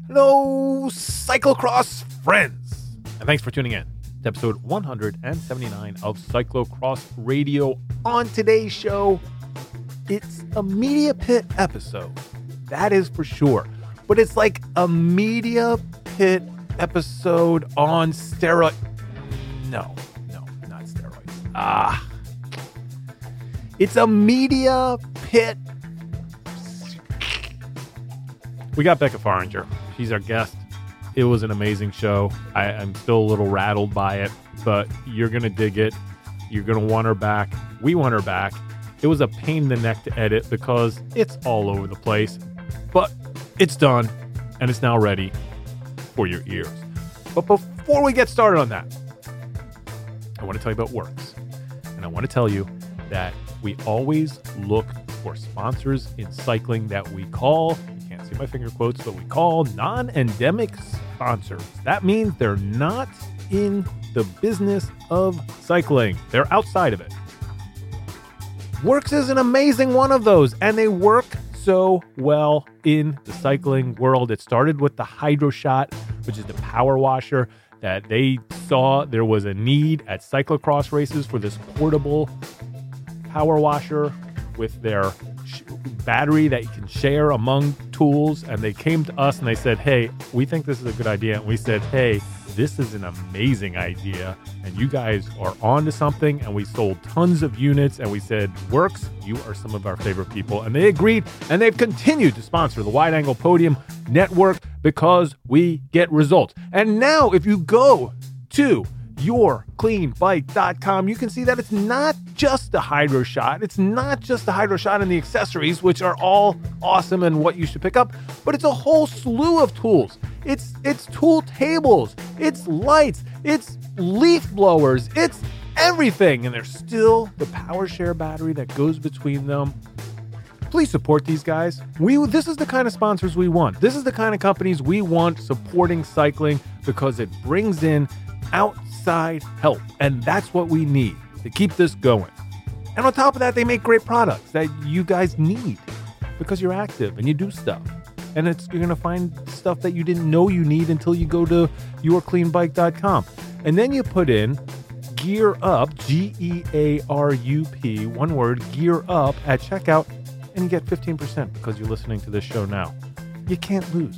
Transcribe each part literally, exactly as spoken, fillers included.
Hello, cyclocross friends, and thanks for tuning in to episode one seventy-nine of Cyclocross Radio. On today's show, it's a Media Pit episode, that is for sure, but it's like a Media Pit episode on steroids. No, no, not steroids. Ah, it's a Media Pit. We got Becca Faringer. She's our guest. It was an amazing show. I, I'm still a little rattled by it, but you're going to dig it. You're going to want her back. We want her back. It was a pain in the neck to edit because it's all over the place, but it's done and it's now ready for your ears. But before we get started on that, I want to tell you about Works. And I want to tell you that we always look for sponsors in cycling that we call, see my finger quotes, but we call non-endemic sponsors. That means they're not in the business of cycling. They're outside of it. Works is an amazing one of those, and they work so well in the cycling world. It started with the HydroShot, which is the power washer that they saw there was a need at cyclocross races for this portable power washer with their battery that you can share among tools, and they came to us and they said, hey, we think this is a good idea, and we said, hey, this is an amazing idea and you guys are on to something, and we sold tons of units, and we said, Works, you are some of our favorite people, and they agreed, and they've continued to sponsor the Wide Angle Podium Network because we get results. And now if you go to your clean bike dot com, you can see that it's not just the HydroShot. It's not just the HydroShot and the accessories, which are all awesome and what you should pick up, but it's a whole slew of tools. It's it's tool tables, it's lights, it's leaf blowers, it's everything. And there's still the PowerShare battery that goes between them. Please support these guys. We This is the kind of sponsors we want. This is the kind of companies we want supporting cycling because it brings in outside help, and that's what we need to keep this going. And on top of that, they make great products that you guys need because you're active and you do stuff, and it's you're gonna find stuff that you didn't know you need until you go to your clean bike dot com, and then you put in Gear Up, G E A R U P, one word, Gear Up at checkout, and you get fifteen percent because you're listening to this show now. You can't lose.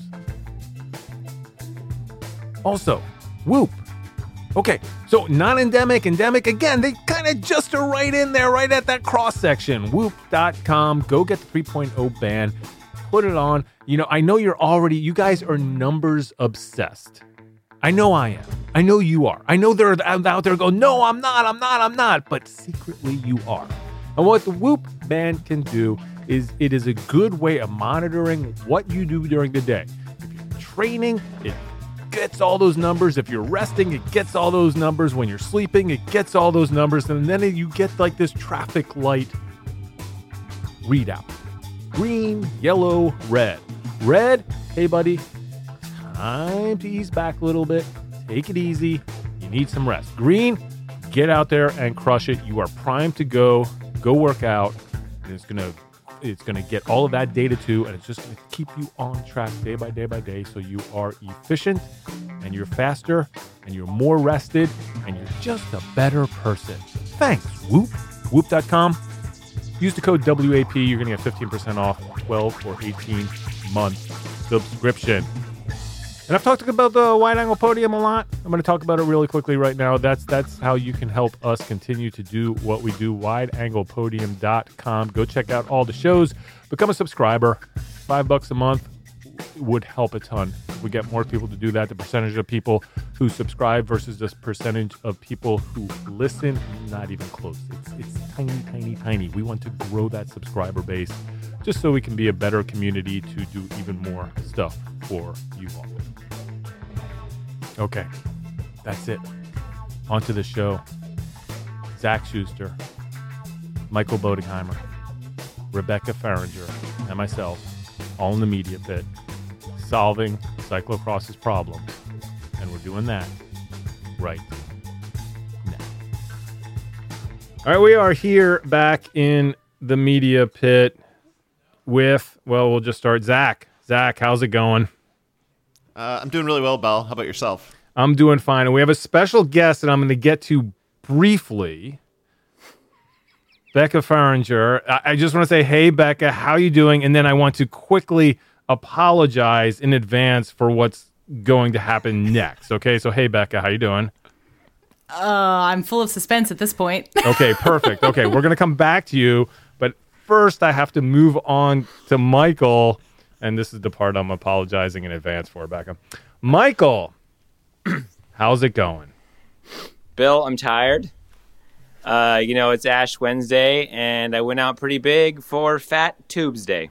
Also, Whoop. Okay, so non-endemic, endemic, again, they kind of just are right in there, right at that cross-section. Whoop dot com, go get the three point oh band, put it on. You know, I know you're already, you guys are numbers obsessed. I know I am. I know you are. I know they're out there going, no, I'm not, I'm not, I'm not, but secretly you are. And what the Whoop band can do is it is a good way of monitoring what you do during the day. If you're training, it gets all those numbers. If you're resting, it gets all those numbers. When you're sleeping, it gets all those numbers. And then you get like this traffic light readout. Green, yellow, red. Red, hey buddy, time to ease back a little bit. Take it easy. You need some rest. Green, get out there and crush it. You are primed to go. Go work out. And it's going to It's going to get all of that data too, and it's just going to keep you on track day by day by day, so you are efficient, and you're faster, and you're more rested, and you're just a better person. Thanks, Whoop. Whoop dot com. Use the code W A P. You're going to get fifteen percent off twelve or eighteen month subscription. And I've talked about the Wide Angle Podium a lot. I'm going to talk about it really quickly right now. That's that's how you can help us continue to do what we do, wide angle podium dot com. Go check out all the shows. Become a subscriber. Five bucks a month would help a ton. If we get more people to do that, the percentage of people who subscribe versus the percentage of people who listen, not even close. It's, it's tiny, tiny, tiny. We want to grow that subscriber base just so we can be a better community to do even more stuff for you all. Okay, that's it. On to the show. Zach Schuster, Michael Bodingheimer, Rebecca Faringer, and myself, all in the Media Pit, solving cyclocross's problems. And we're doing that right now. All right, we are here back in the Media Pit with, well, we'll just start. Zach. Zach, how's it going? Uh, I'm doing really well, Belle. How about yourself? I'm doing fine. And we have a special guest that I'm going to get to briefly. Becca Fahringer. I, I just want to say, hey, Becca, how you doing? And then I want to quickly apologize in advance for what's going to happen next. Okay, so hey, Becca, how you doing? Uh, I'm full of suspense at this point. Okay, perfect. Okay, we're going to come back to you. But first, I have to move on to Michael. And this is the part I'm apologizing in advance for, Becca. Michael, how's it going? Bill, I'm tired. Uh, you know, it's Ash Wednesday, and I went out pretty big for Fat Tubes Day.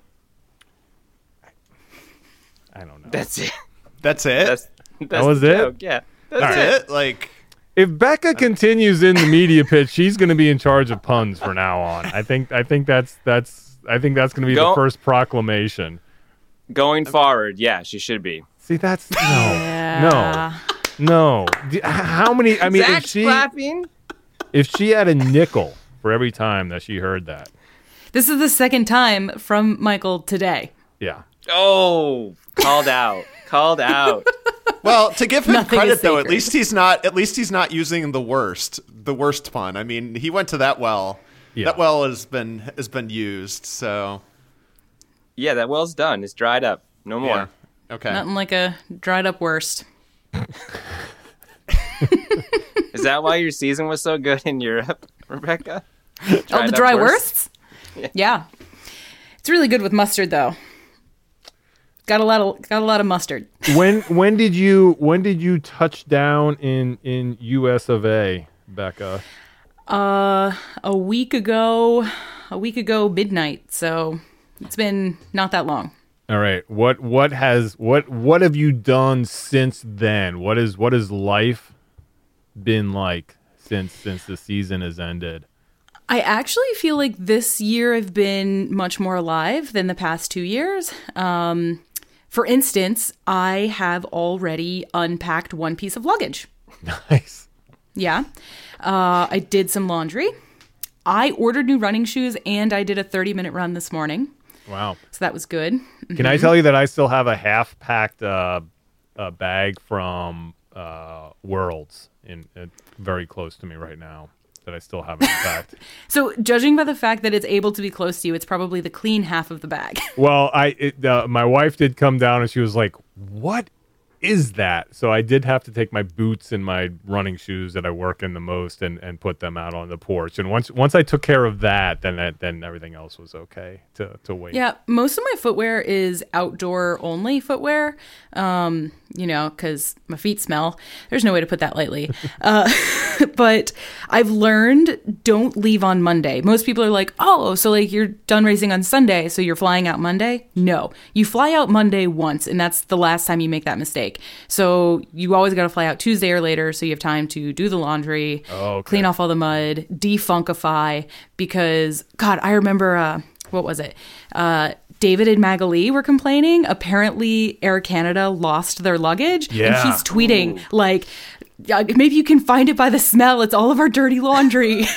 I don't know. That's it. That's it? That's, that's that was the it? joke. Yeah, that's That's it. it? Like, If Becca continues in the media pitch, she's going to be in charge of puns from now on. I think. I think that's that's. I think that's going to be Go- the first proclamation. Going forward, yeah, she should be. See, that's no, Yeah. no, no. D- How many? I mean, if Zach's she clapping. if she had a nickel for every time that she heard that, This is the second time from Michael today. yeah. Oh, called out. Called out. well, to give him Nothing credit is though, at sacred. least he's not. At least he's not using the worst, the worst pun. I mean, he went to that well. Yeah. That well has been has been used. So Yeah, that well's done. It's dried up. No more. yeah. Okay. Nothing like a dried up worst. Is that why your season was so good in Europe, Rebecca? Oh, Dried the up dry worst? worsts? Yeah. It's really good with mustard, though. Got a lot of got a lot of mustard. When when did you when did you touch down in in U S of A, Becca? Uh, a week ago, a week ago midnight. So it's been not that long. All right. What what has what what have you done since then? What is what has life been like since since the season has ended? I actually feel like this year I've been much more alive than the past two years. Um, for instance, I have already unpacked one piece of luggage. Nice. Yeah. Uh, I did some laundry. I ordered new running shoes and I did a thirty minute run this morning. Wow. So that was good. Can I tell you that I still have a half packed uh, uh, bag from uh, Worlds in uh, very close to me right now that I still haven't packed. So judging by the fact that it's able to be close to you, it's probably the clean half of the bag. Well, I it, uh, my wife did come down and she was like, "What is that?" So I did have to take my boots and my running shoes that I work in the most and, and put them out on the porch. And once once I took care of that, then that, then everything else was okay to to wait. Yeah, most of my footwear is outdoor only footwear, um, you know, because my feet smell. There's no way to put that lightly. uh, but I've learned don't leave on Monday. Most people are like, oh, so like you're done racing on Sunday, so you're flying out Monday? No, you fly out Monday once, and that's the last time you make that mistake. So you always got to fly out Tuesday or later so you have time to do the laundry, Oh, okay. clean off all the mud, defunkify, because, God, I remember, uh, what was it? Uh, David and Magali were complaining. Apparently, Air Canada lost their luggage. Yeah. And he's tweeting, like, "Yeah, maybe you can find it by the smell. It's all of our dirty laundry."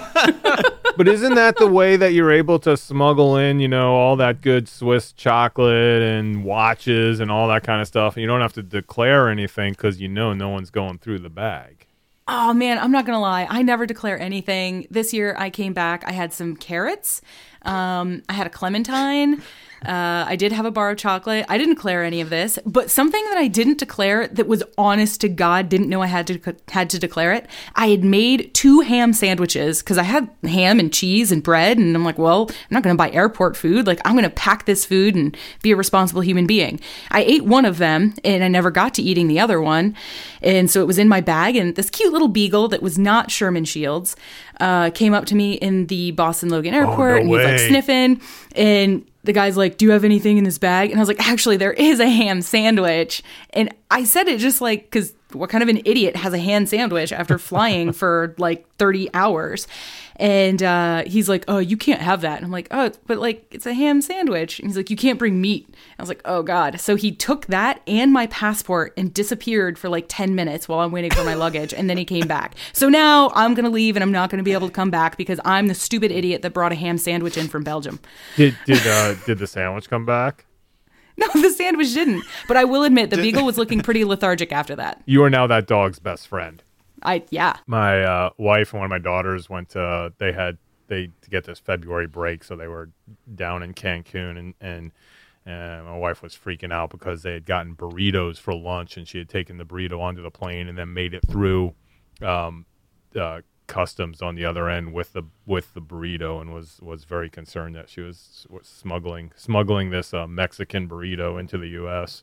But isn't that the way that you're able to smuggle in, you know, all that good Swiss chocolate and watches and all that kind of stuff? And you don't have to declare anything because you know no one's going through the bag. Oh, man, I'm not going to lie. I never declare anything. This year I came back. I had some carrots. Um, I had a clementine. Uh, I did have a bar of chocolate. I didn't declare any of this, but something that I didn't declare that was honest to God, didn't know I had to had to declare it. I had made two ham sandwiches because I had ham and cheese and bread, and I'm like, well, I'm not going to buy airport food. Like, I'm going to pack this food and be a responsible human being. I ate one of them, and I never got to eating the other one, and so it was in my bag. And this cute little beagle that was not Sherman Shields uh, came up to me in the Boston Logan Airport, no and he's like way. sniffing, and the guy's like, "Do you have anything in this bag?" And I was like, "Actually, there is a ham sandwich." And I said it just like, because what kind of an idiot has a ham sandwich after flying for like thirty hours? And uh, he's like, "Oh, you can't have that." And I'm like, "Oh, but like, it's a ham sandwich." And he's like, "You can't bring meat." I was like, "Oh God." So he took that and my passport and disappeared for like ten minutes while I'm waiting for my luggage. And then he came back. So now I'm going to leave and I'm not going to be able to come back because I'm the stupid idiot that brought a ham sandwich in from Belgium. Did did uh, did the sandwich come back? No, the sandwich didn't. But I will admit, the beagle was looking pretty lethargic after that. You are now that dog's best friend. I yeah. My uh, wife and one of my daughters went to, they had, they, to get this February break, so they were down in Cancun, and, and, and my wife was freaking out because they had gotten burritos for lunch, and she had taken the burrito onto the plane and then made it through um, uh, customs on the other end with the with the burrito, and was, was very concerned that she was, was smuggling smuggling this uh, Mexican burrito into the U S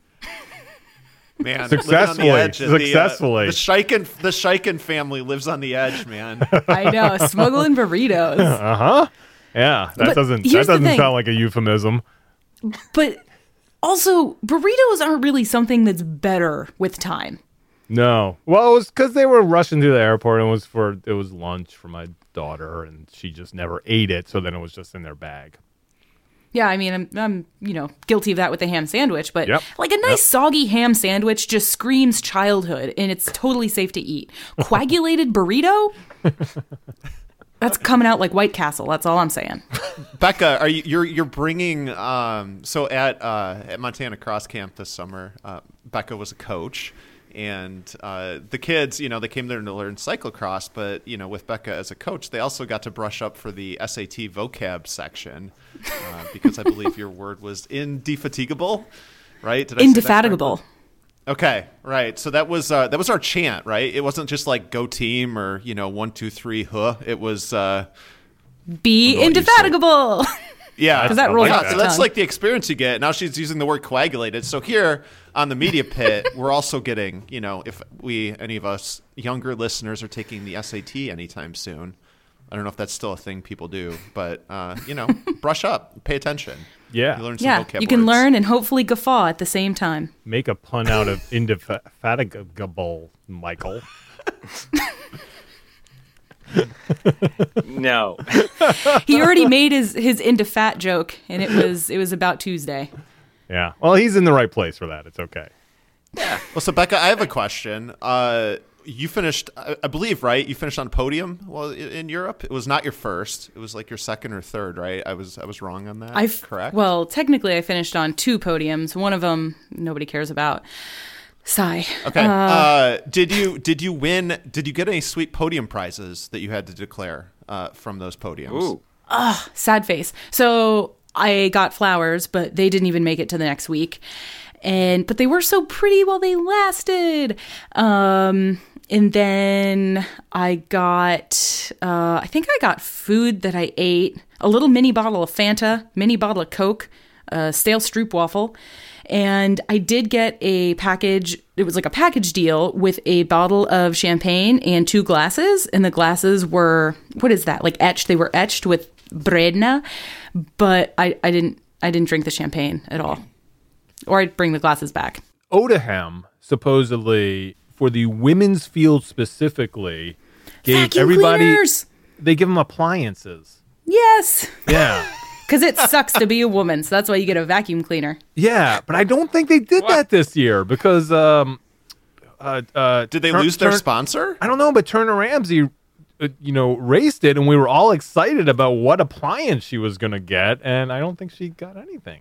Man, successfully, living on the edge of successfully. The, uh, the Shiken the Shiken family lives on the edge, man. I know, smuggling burritos. Uh huh. Yeah, that But doesn't that here's the doesn't thing. sound like a euphemism. But also, burritos aren't really something that's better with time. No, well, it was because they were rushing to the airport, and it was for it was lunch for my daughter, and she just never ate it, so then it was just in their bag. Yeah, I mean, I'm, I'm, you know, guilty of that with the ham sandwich, but Yep. like a nice Yep. soggy ham sandwich just screams childhood, and it's totally safe to eat. Coagulated burrito? That's coming out like White Castle. That's all I'm saying. Becca, are you you're you're bringing um so at uh at Montana Cross Camp this summer, uh, Becca was a coach, and uh the kids, you know, they came there to learn cyclocross, but you know, with Becca as a coach, they also got to brush up for the S A T vocab section, uh, because I believe your word was indefatigable, right? Did I say that Indefatigable. correctly? Okay, right. So that was uh, that was our chant, right? It wasn't just like "Go Team" or you know one two three huh. It was uh, Be I'll let you say it. indefatigable. yeah, 'Cause that rolls yeah, off the so that's tongue. like the experience you get. Now she's using the word coagulated. So here on the Media Pit, we're also getting, you know, if we any of us younger listeners are taking the S A T anytime soon. I don't know if that's still a thing people do, but uh, you know, brush up, pay attention. Yeah, You learn some Yeah, vocab you can words. learn and hopefully guffaw at the same time. make a pun out of indefatigable, Michael. No. He already made his his into fat joke, and it was it was about Tuesday. Yeah, well, he's in the right place for that. It's okay. Well, so Becca, I have a question. Uh, you finished, I I believe, right? You finished on podium. Well, i- in Europe, it was not your first. It was like your second or third, right? I was, I was wrong on that. I correct. Well, technically, I finished on two podiums. One of them nobody cares about. Sigh. okay. Uh, did you, did you win? Did you get any sweet podium prizes that you had to declare uh, from those podiums? Ooh. Sad face. So I got flowers, but they didn't even make it to the next week. And but they were so pretty while they lasted. Um, and then I got, uh, I think I got food that I ate, a little mini bottle of Fanta, mini bottle of Coke, a stale stroopwafel. And I did get a package. It was like a package deal with a bottle of champagne and two glasses. And the glasses were, what is that? Like etched. They were etched with Bredna. But I, I didn't, I didn't drink the champagne at all. Or I'd bring the glasses back. Odaham supposedly, for the women's field specifically, gave Vacuum everybody cleaners! they give them appliances. Yes. Yeah. Because it sucks to be a woman. So that's why you get a vacuum cleaner. Yeah, but I don't think they did that this year because um uh, uh Did they Tur- lose their Tur- sponsor? I don't know, but Turner Ramsey uh, you know, raced it, and we were all excited about what appliance she was going to get, and I don't think she got anything.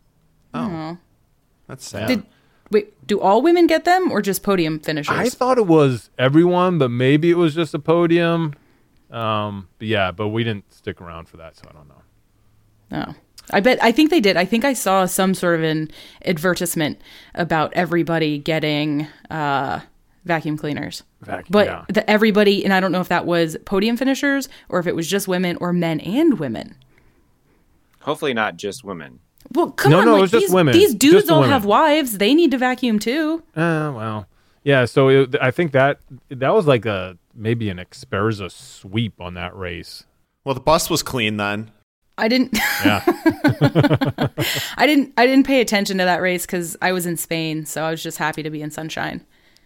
Oh, that's sad. Did wait? Do all women get them, or just podium finishers? I thought it was everyone, but maybe it was just a podium. Um, but yeah, but we didn't stick around for that, so I don't know. Oh, I bet. I think they did. I think I saw some sort of an advertisement about everybody getting uh, vacuum cleaners. Vacuum, but yeah. the, everybody, and I don't know if that was podium finishers or if it was just women or men and women. Hopefully not just women. Well, come No, on, no, like, it was just these, women. these dudes Just the all women. have wives. They need to vacuum too. Uh, well, yeah. So it, I think that that was like a maybe an Experza sweep on that race. Well, the bus was clean then. I didn't. Yeah. I didn't. I didn't pay attention to that race because I was in Spain, so I was just happy to be in sunshine.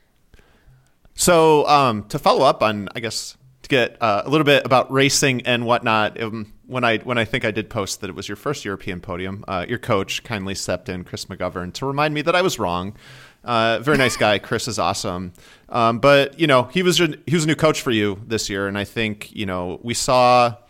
So um, to follow up on, I guess, to get uh, a little bit about racing and whatnot, um, when I when I think I did post that it was your first European podium, uh, your coach kindly stepped in, Chris McGovern, to remind me that I was wrong. Uh, very nice guy. Chris is awesome. Um, but, you know, he was, a, he was a new coach for you this year, and I think, you know, we saw...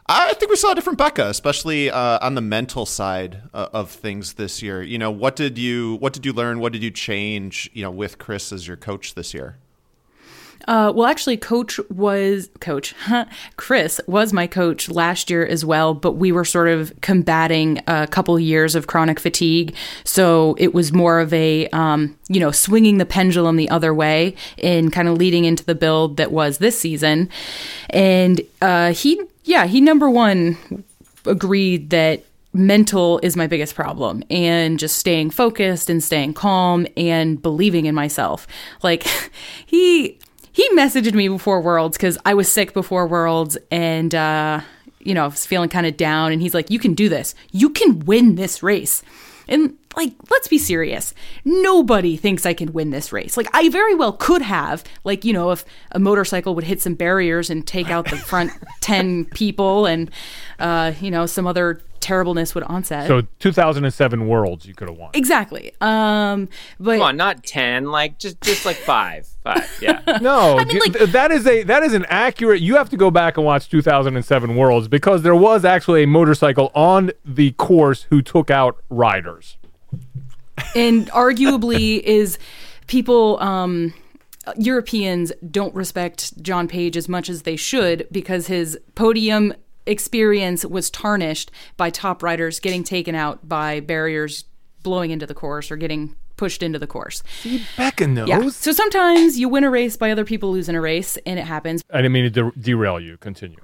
I think we saw a different Becca, especially uh, on the mental side uh, of things this year. You know, what did you what did you learn? What did you change? You know, with Chris as your coach this year. Uh, well, actually, coach was coach. Chris was my coach last year as well, but we were sort of combating a couple years of chronic fatigue. So it was more of a, um, you know, swinging the pendulum the other way and kind of leading into the build that was this season. And uh, he, yeah, he number one agreed that mental is my biggest problem, and just staying focused and staying calm and believing in myself. Like he... He messaged me before Worlds because I was sick before Worlds and, uh, you know, I was feeling kind of down. And he's like, you can do this. You can win this race. And, like, let's be serious. Nobody thinks I can win this race. Like, I very well could have. Like, you know, if a motorcycle would hit some barriers and take out the front ten people and, uh, you know, some other terribleness would onset. So two thousand seven Worlds you could have won. Exactly. Um, but Come on, not ten, like just just like five. Five, yeah. No, I mean, like- th- that is a that is an accurate. You have to go back and watch two thousand seven Worlds because there was actually a motorcycle on the course who took out riders. And arguably is people, um, Europeans don't respect John Page as much as they should because his podium experience was tarnished by top riders getting taken out by barriers blowing into the course or getting pushed into the course. See, Becca knows. Yeah. So sometimes you win a race by other people losing a race, and it happens. I didn't mean to de- derail you. Continue.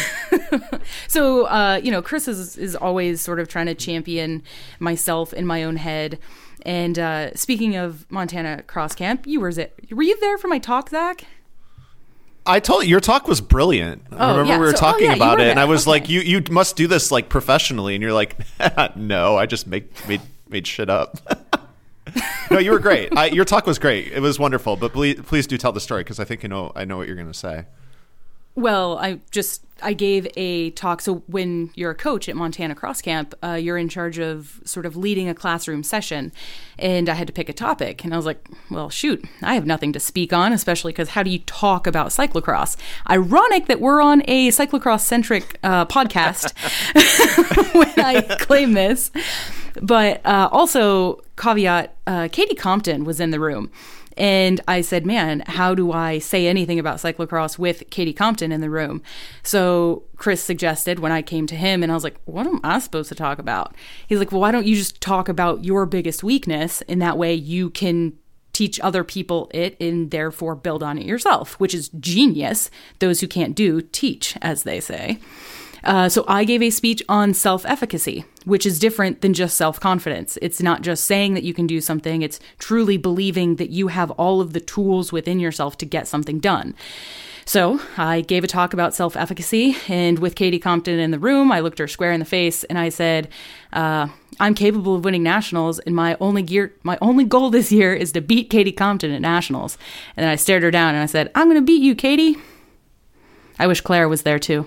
So, uh, you know, Chris is, is always sort of trying to champion myself in my own head. And uh, speaking of Montana Cross Camp, you were, were you there for my talk, Zach? I told you your talk was brilliant. I Oh, remember yeah. we were So- oh, talking yeah, you about were it, and there. I was Okay. like, "You you must do this like professionally," and you're like, "No, I just make made made shit up." No, you were great. I, your talk was great. It was wonderful. But please, please do tell the story because I think you know I know what you're going to say. Well, I just I gave a talk. So when you're a coach at Montana Cross Camp, uh, you're in charge of sort of leading a classroom session, and I had to pick a topic. And I was like, well, shoot, I have nothing to speak on, especially because how do you talk about cyclocross? Ironic that we're on a cyclocross-centric uh, podcast when I claim this. But uh, also, caveat, uh, Katie Compton was in the room. And I said, man, how do I say anything about cyclocross with Katie Compton in the room? So Chris suggested when I came to him, and I was like, what am I supposed to talk about? He's like, well, why don't you just talk about your biggest weakness? And that way you can teach other people it and therefore build on it yourself, which is genius. Those who can't do, teach, as they say. Uh, so I gave a speech on self-efficacy, which is different than just self-confidence. It's not just saying that you can do something. It's truly believing that you have all of the tools within yourself to get something done. So I gave a talk about self-efficacy, and with Katie Compton in the room, I looked her square in the face and I said, uh, I'm capable of winning nationals, and my only gear, my only goal this year is to beat Katie Compton at nationals. And then I stared her down and I said, I'm going to beat you, Katie. I wish Claire was there too.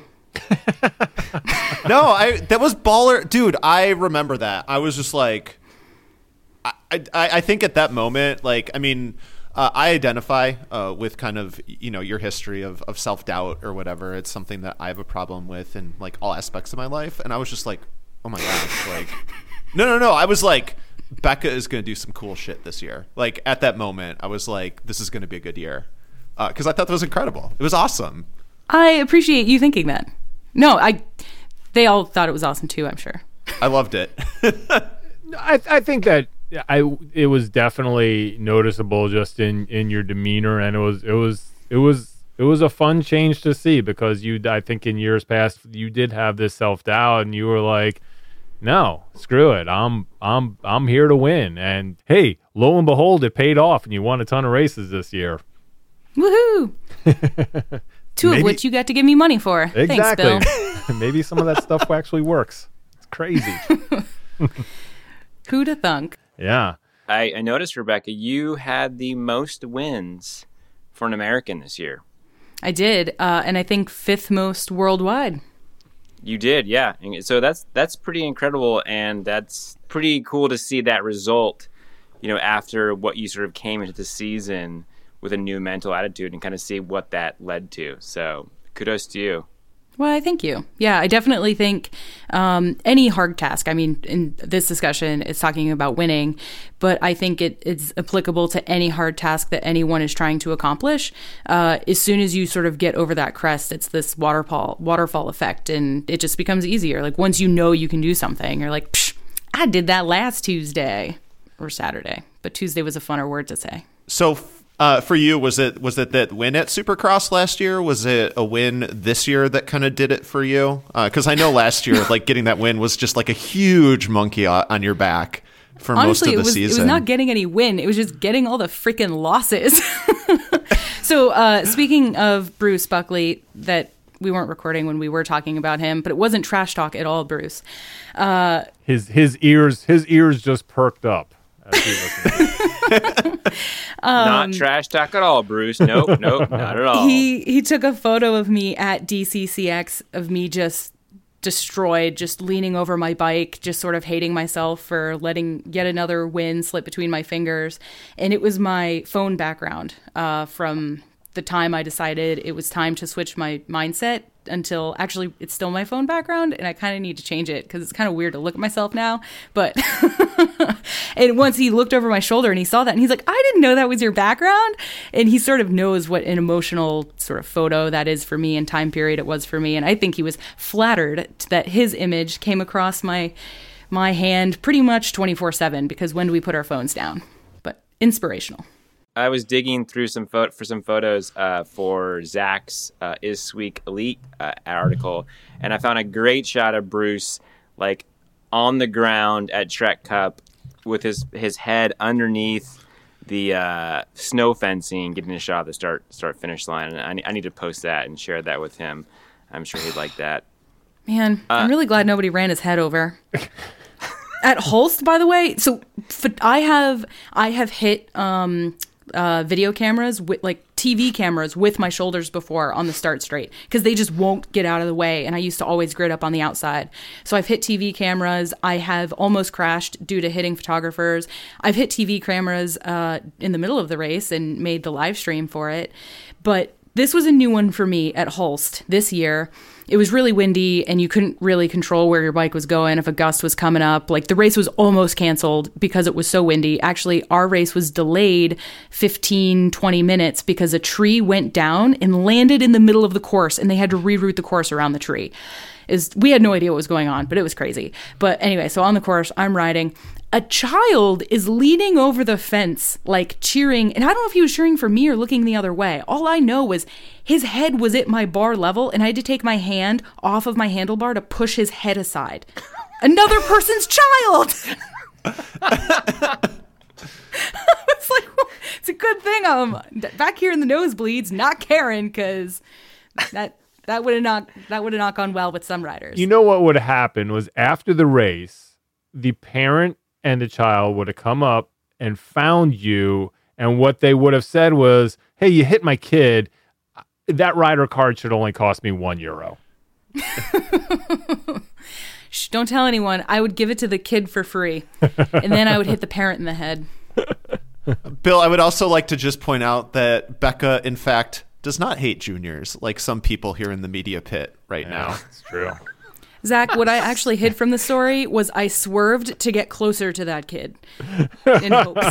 No, I that was baller, dude. I remember that. I was just like, I I, I think at that moment, like, I mean, uh, I identify uh, with kind of you know your history of of self doubt or whatever. It's something that I have a problem with in like all aspects of my life, and I was just like, oh my gosh, like, no, no, no. I was like, Becca is going to do some cool shit this year. Like at that moment, I was like, this is going to be a good year because uh, I thought that was incredible. It was awesome. I appreciate you thinking that. No, I. They all thought it was awesome too, I'm sure. I loved it. I, I think that I it was definitely noticeable just in, in your demeanor, and it was it was it was it was a fun change to see because you I think in years past you did have this self doubt, and you were like, no, screw it, I'm I'm I'm here to win, and hey, lo and behold, it paid off, and you won a ton of races this year. Woohoo! Two Maybe- of which you got to give me money for. Exactly. Thanks, Bill. Maybe some of that stuff actually works. It's crazy. Who'da thunk? Yeah. I, I noticed, Rebecca, you had the most wins for an American this year. I did, uh, and I think fifth most worldwide. You did, yeah. And so that's that's pretty incredible, and that's pretty cool to see that result, you know, after what you sort of came into the season with a new mental attitude and kind of see what that led to. So kudos to you. Well, thank you. Yeah, I definitely think um, any hard task, I mean, in this discussion, it's talking about winning, but I think it, it's applicable to any hard task that anyone is trying to accomplish. Uh, as soon as you sort of get over that crest, it's this waterfall, waterfall effect, and it just becomes easier. Like once you know you can do something, you're like, Psh, I did that last Tuesday or Saturday, but Tuesday was a funner word to say. So Uh, for you, was it was it that win at Supercross last year? Was it a win this year that kind of did it for you? Because uh, I know last year, like getting that win was just like a huge monkey on your back for Honestly, most of the it was, season. It was not getting any win; it was just getting all the freaking losses. So, uh, speaking of Bruce Buckley, that we weren't recording when we were talking about him, but it wasn't trash talk at all, Bruce. Uh, his his ears his ears just perked up. As he listened. Um, not trash talk at all, Bruce. Nope, nope, not at all. He he took a photo of me at D C C X of me just destroyed, just leaning over my bike, just sort of hating myself for letting yet another win slip between my fingers. And it was my phone background uh, from the time I decided it was time to switch my mindset until actually it's still my phone background, and I kind of need to change it because it's kind of weird to look at myself now. But and once he looked over my shoulder and he saw that, and he's like, I didn't know that was your background. And he sort of knows what an emotional sort of photo that is for me and time period it was for me. And I think he was flattered that his image came across my my hand pretty much twenty-four seven, because when do we put our phones down? But inspirational. I was digging through some pho- for some photos uh, for Zach's uh, Is Sweek Elite uh, article, and I found a great shot of Bruce like on the ground at Trek Cup with his his head underneath the uh, snow fencing, getting a shot of the start start finish line. And I, I need to post that and share that with him. I'm sure he'd like that. Man, uh, I'm really glad nobody ran his head over. At Holst, by the way, so f- I have I have hit. Um, Uh, video cameras with like T V cameras with my shoulders before on the start straight because they just won't get out of the way, and I used to always grid up on the outside. So I've hit T V cameras. I have almost crashed due to hitting photographers. I've hit T V cameras uh, in the middle of the race and made the live stream for it. But this was a new one for me at Holst this year. It was really windy, and you couldn't really control where your bike was going if a gust was coming up. Like, the race was almost canceled because it was so windy. Actually, our race was delayed fifteen, twenty minutes because a tree went down and landed in the middle of the course, and they had to reroute the course around the tree. Is we had no idea what was going on, but it was crazy. But anyway, so on the course, I'm riding. A child is leaning over the fence, like cheering. And I don't know if he was cheering for me or looking the other way. All I know was his head was at my bar level, and I had to take my hand off of my handlebar to push his head aside. Another person's child! It's like, it's a good thing I'm back here in the nosebleeds, not Karen, because that that would have not that would have not gone well with some riders. You know what would have happened was after the race, the parent and the child would have come up and found you, and what they would have said was, "Hey, you hit my kid. That rider card should only cost me one euro." Shh, don't tell anyone. I would give it to the kid for free, and then I would hit the parent in the head. Bill, I would also like to just point out that Becca, in fact, does not hate juniors like some people here in the media pit right Yeah, now. it's true. Zach, what I actually hid from the story was I swerved to get closer to that kid in hopes.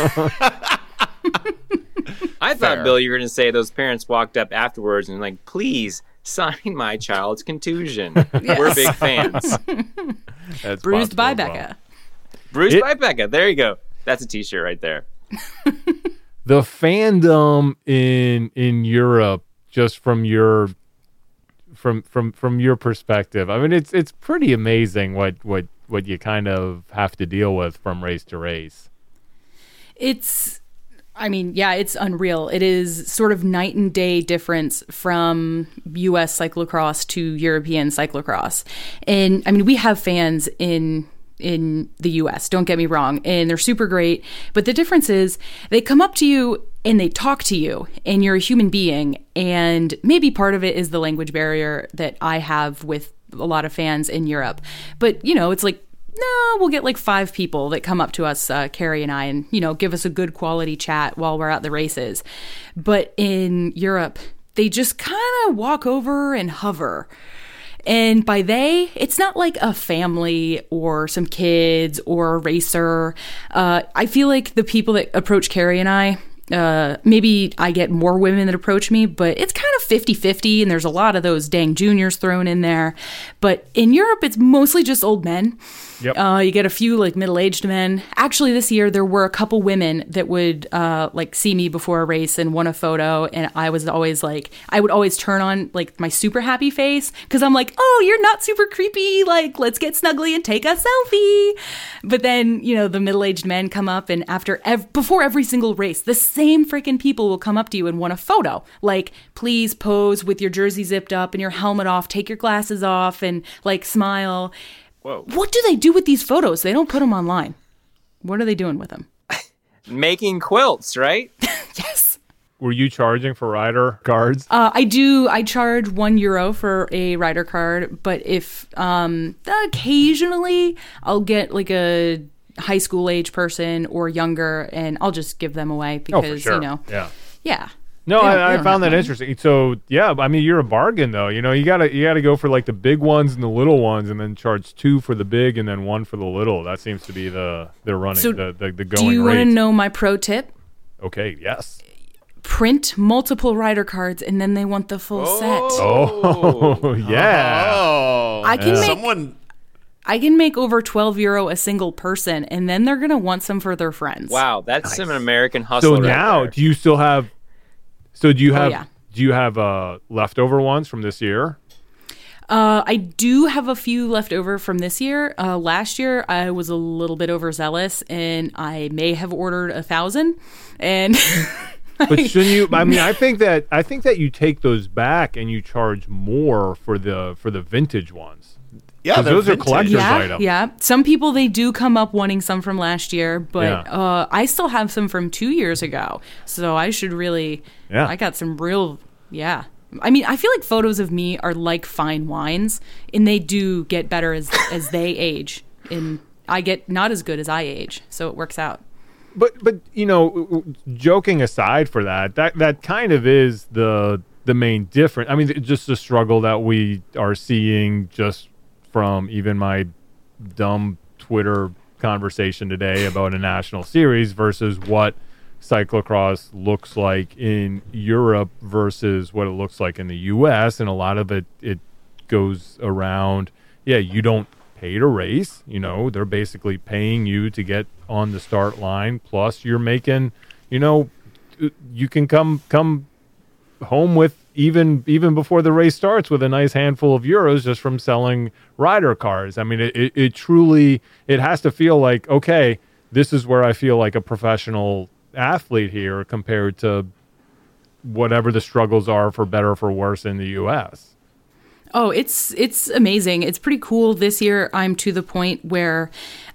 I thought, Fair. Bill, you were going to say those parents walked up afterwards and like, please sign my child's contusion. Yes. We're big fans. That's Bruised by possible as well. Becca. Bruce It- by Becca. There you go. That's a t-shirt right there. The fandom in in Europe, just from your from from from your perspective, I mean, it's it's pretty amazing what what what you kind of have to deal with from race to race. It's, I mean, yeah, it's unreal. It is sort of night and day difference from U S cyclocross to European cyclocross. And I mean, we have fans in in the U S, don't get me wrong, and they're super great. But the difference is they come up to you and they talk to you, and you're a human being. And maybe part of it is the language barrier that I have with a lot of fans in Europe. But, you know, it's like, no, we'll get like five people that come up to us, uh, Carrie and I, and, you know, give us a good quality chat while we're at the races. But in Europe, they just kind of walk over and hover. And by they, it's not like a family or some kids or a racer. Uh, I feel like the people that approach Carrie and I, uh, maybe I get more women that approach me, but it's kind of fifty-fifty, and there's a lot of those dang juniors thrown in there. But in Europe, it's mostly just old men. Yep. Uh, you get a few like middle-aged men. Actually, this year there were a couple women that would uh, like see me before a race and want a photo, and I was always like, I would always turn on like my super happy face because I'm like, oh, you're not super creepy. Like, let's get snuggly and take a selfie. But then you know the middle-aged men come up, and after ev- before every single race, the same freaking people will come up to you and want a photo. Like, please pose with your jersey zipped up and your helmet off. Take your glasses off and like smile. Whoa. What do they do with these photos? They don't put them online. What are they doing with them? Making quilts, right? Yes. Were you charging for rider cards? Uh, I do. I charge one euro for a rider card, but if um, occasionally I'll get like a high school age person or younger, and I'll just give them away because, oh, for sure. you know, Yeah. yeah. No, They don't- they I, I don't found have that money. interesting. So yeah, I mean, you're a bargain though. You know, you gotta you gotta go for like the big ones and the little ones, and then charge two for the big and then one for the little. That seems to be the the running So the, the the going Do you rate. want to know my pro tip? Okay, yes. Print multiple rider cards, and then they want the full set. Oh yeah. Oh, I can make someone. I can make over twelve euro a single person, and then they're gonna want some for their friends. Wow, that's some American hustle. So right now, there. do you still have? So do you Oh, have? yeah. Do you have uh, leftover ones from this year? Uh, I do have a few left over from this year. Uh, last year, I was a little bit overzealous, and I may have ordered a thousand. And But shouldn't you? I mean, I think that I think that you take those back and you charge more for the for the vintage ones. Yeah, 'Cause they're those are vintage. collector's yeah, item. yeah. Some people they do come up wanting some from last year, but Yeah. uh, I still have some from two years ago. So I should really. Yeah. I got some real. Yeah. I mean, I feel like photos of me are like fine wines, and they do get better as as they age. And I get not as good as I age, so it works out. But but you know, joking aside for that, that that kind of is the the main difference. I mean, just the struggle that we are seeing just from even my dumb Twitter conversation today about a national series versus what cyclocross looks like in Europe versus what it looks like in the U S. And a lot of it it goes around, yeah, you don't pay to race, you know, they're basically paying you to get on the start line, plus you're making, you know, you can come come home with even even before the race starts with a nice handful of euros just from selling rider cars. I mean, it, it, it truly, it has to feel like, okay, this is where I feel like a professional athlete here compared to whatever the struggles are for better or for worse in the U S. Oh, it's it's amazing. It's pretty cool. This year, I'm to the point where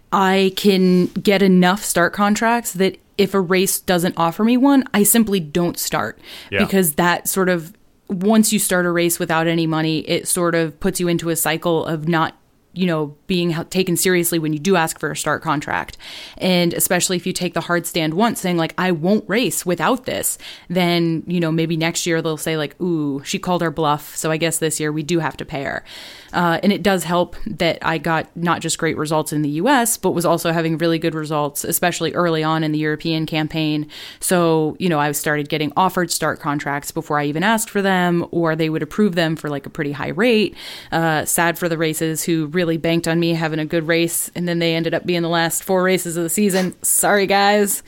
I can get enough start contracts that if a race doesn't offer me one, I simply don't start. Yeah. Because that sort of, once you start a race without any money, it sort of puts you into a cycle of not, you know, being taken seriously when you do ask for a start contract. And especially if you take the hard stand once saying like, I won't race without this, then, you know, maybe next year they'll say like, ooh, she called our bluff. So I guess this year we do have to pay her. Uh, and it does help that I got not just great results in the U S, but was also having really good results, especially early on in the European campaign. So, you know, I started getting offered start contracts before I even asked for them, or they would approve them for like a pretty high rate. Uh, sad for the races who really banked on me having a good race, and then they ended up being the last four races of the season. Sorry, guys.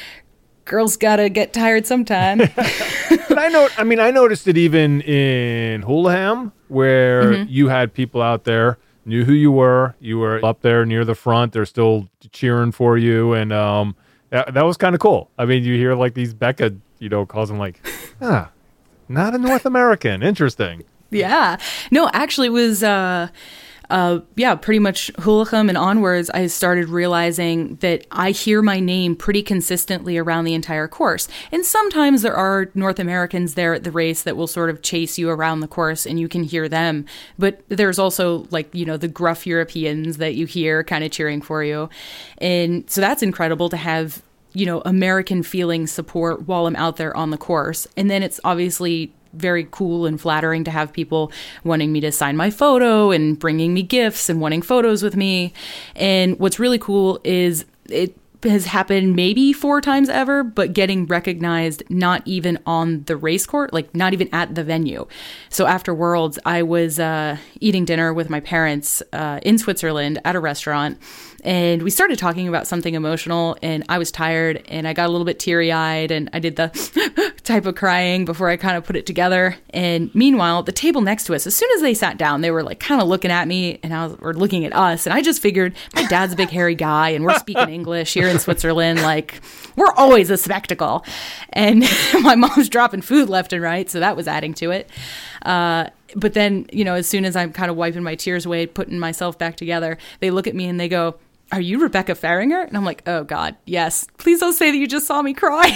Girls gotta get tired sometime. But I know, I mean, I noticed it even in Hulham, where Mm-hmm. you had people out there knew who you were. You were up there near the front. They're still cheering for you, and um, that, that was kind of cool. I mean, you hear like these Becca, you know, calls them like, ah, not a North American. Interesting. Yeah. No, actually it was, uh, uh, yeah, pretty much Hulacum and onwards, I started realizing that I hear my name pretty consistently around the entire course. And sometimes there are North Americans there at the race that will sort of chase you around the course and you can hear them. But there's also like, you know, the gruff Europeans that you hear kind of cheering for you. And so that's incredible to have, you know, American feeling support while I'm out there on the course. And then it's obviously very cool and flattering to have people wanting me to sign my photo and bringing me gifts and wanting photos with me. And what's really cool is it has happened maybe four times ever, but getting recognized not even on the race court, like not even at the venue. So after Worlds, I was uh, eating dinner with my parents uh, in Switzerland at a restaurant, and we started talking about something emotional, and I was tired, and I got a little bit teary-eyed, and I did the type of crying before I kind of put it together. And meanwhile, the table next to us, as soon as they sat down, they were like kind of looking at me, and I was, or looking at us, and I just figured my dad's a big hairy guy, and we're speaking English here in Switzerland, like we're always a spectacle. And my mom's dropping food left and right, so that was adding to it. Uh, but then, you know, as soon as I'm kind of wiping my tears away, putting myself back together, they look at me and they go, "Are you Rebecca Fahringer?" And I'm like, "Oh God, yes. Please don't say that you just saw me cry."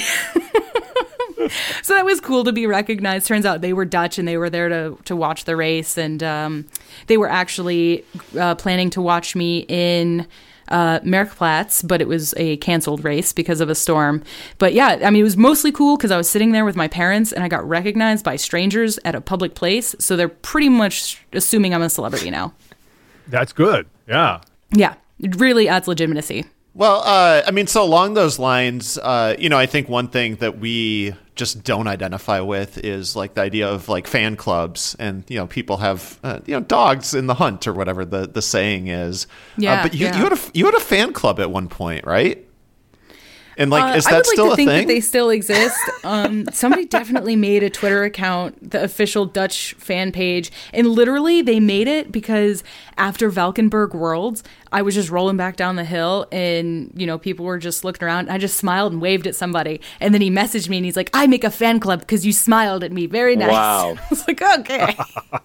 So that was cool to be recognized. Turns out they were Dutch and they were there to, to watch the race. And um, they were actually uh, planning to watch me in uh, Merkplaats, but it was a canceled race because of a storm. But yeah, I mean, it was mostly cool because I was sitting there with my parents and I got recognized by strangers at a public place. So they're pretty much assuming I'm a celebrity now. That's good. Yeah. Yeah. It really adds legitimacy. Well, uh, I mean, so along those lines, uh, you know, I think one thing that we just don't identify with is like the idea of like fan clubs, and you know, people have uh, you know, dogs in the hunt or whatever the, the saying is. Yeah, uh, but you yeah. you had a you had a fan club at one point, right? And like, Uh, is I that would like still to a think thing? that they still exist. Um, somebody definitely made a Twitter account, the official Dutch fan page, and literally they made it because after Valkenburg Worlds, I was just rolling back down the hill, and you know, people were just looking around. And I just smiled and waved at somebody, and then he messaged me and he's like, "I make a fan club because you smiled at me. Very nice." Wow. I was like, okay.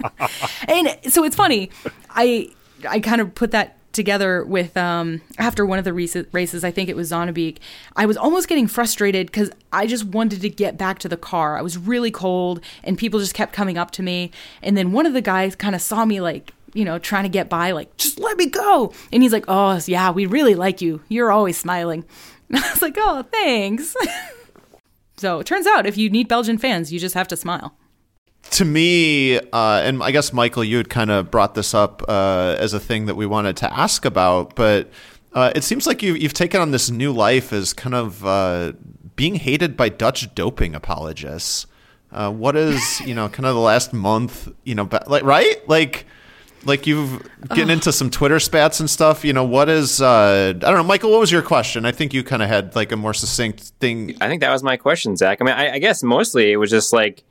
And so it's funny. I I kind of put that together with um after one of the races, races I think it was Zonnebeek, I was almost getting frustrated because I just wanted to get back to the car. I was really cold and people just kept coming up to me, and then one of the guys kind of saw me like, you know, trying to get by, like, "Just let me go." And he's like, "Oh yeah, we really like you, you're always smiling." And I was like, "Oh, thanks." So it turns out if you need Belgian fans, you just have to smile. To me, uh, and I guess, Michael, you had kind of brought this up uh, as a thing that we wanted to ask about, but uh, it seems like you, you've taken on this new life as kind of uh, being hated by Dutch doping apologists. Uh, what is, you know, kind of the last month, you know, ba- like, right? Like, like you've getting into some Twitter spats and stuff, you know, what is, uh, I don't know, Michael, what was your question? I think you kind of had like a more succinct thing. I think that was my question, Zach. I mean, I, I guess mostly it was just like,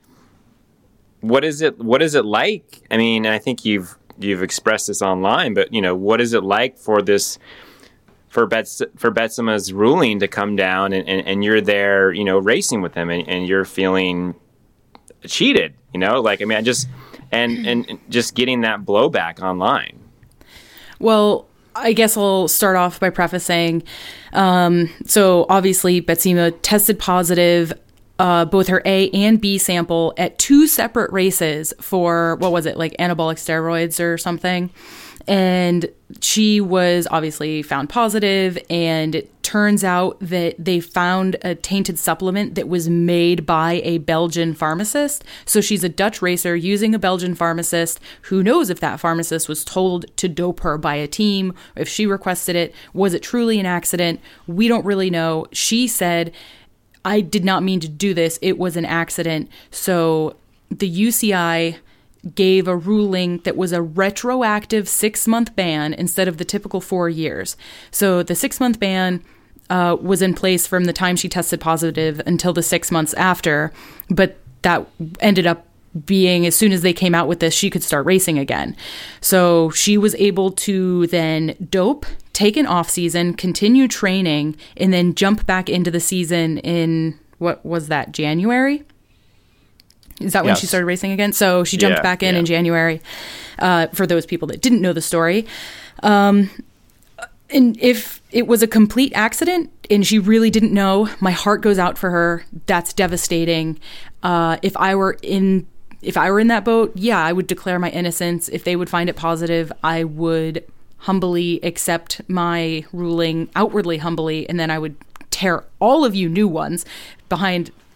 what is it? What is it like? I mean, I think you've you've expressed this online, but you know, what is it like for this for Bets for Betsema's ruling to come down, and, and, and you're there, you know, racing with him, and, and you're feeling cheated, you know? Like, I mean, I just and and just getting that blowback online. Well, I guess I'll start off by prefacing. Um, so obviously, Betsema tested positive. Uh, both her A and B sample at two separate races for, what was it, like anabolic steroids or something. And she was obviously found positive, and it turns out that they found a tainted supplement that was made by a Belgian pharmacist. So she's a Dutch racer using a Belgian pharmacist. Who knows if that pharmacist was told to dope her by a team, or if she requested it. Was it truly an accident? We don't really know. She said, "I did not mean to do this. It was an accident." So the U C I gave a ruling that was a retroactive six-month ban instead of the typical four years. So the six-month ban uh, was in place from the time she tested positive until the six months after, but that ended up being, as soon as they came out with this, she could start racing again. So she was able to then dope, take an off season, continue training, and then jump back into the season in, what was that, January? Is that when Yes. she started racing again? So she jumped Yeah, back in yeah. in January, uh, for those people that didn't know the story. Um, and if it was a complete accident and she really didn't know, my heart goes out for her. That's devastating. Uh, if I were in If I were in that boat, yeah, I would declare my innocence. If they would find it positive, I would humbly accept my ruling, outwardly humbly, and then I would tear all of you new ones behind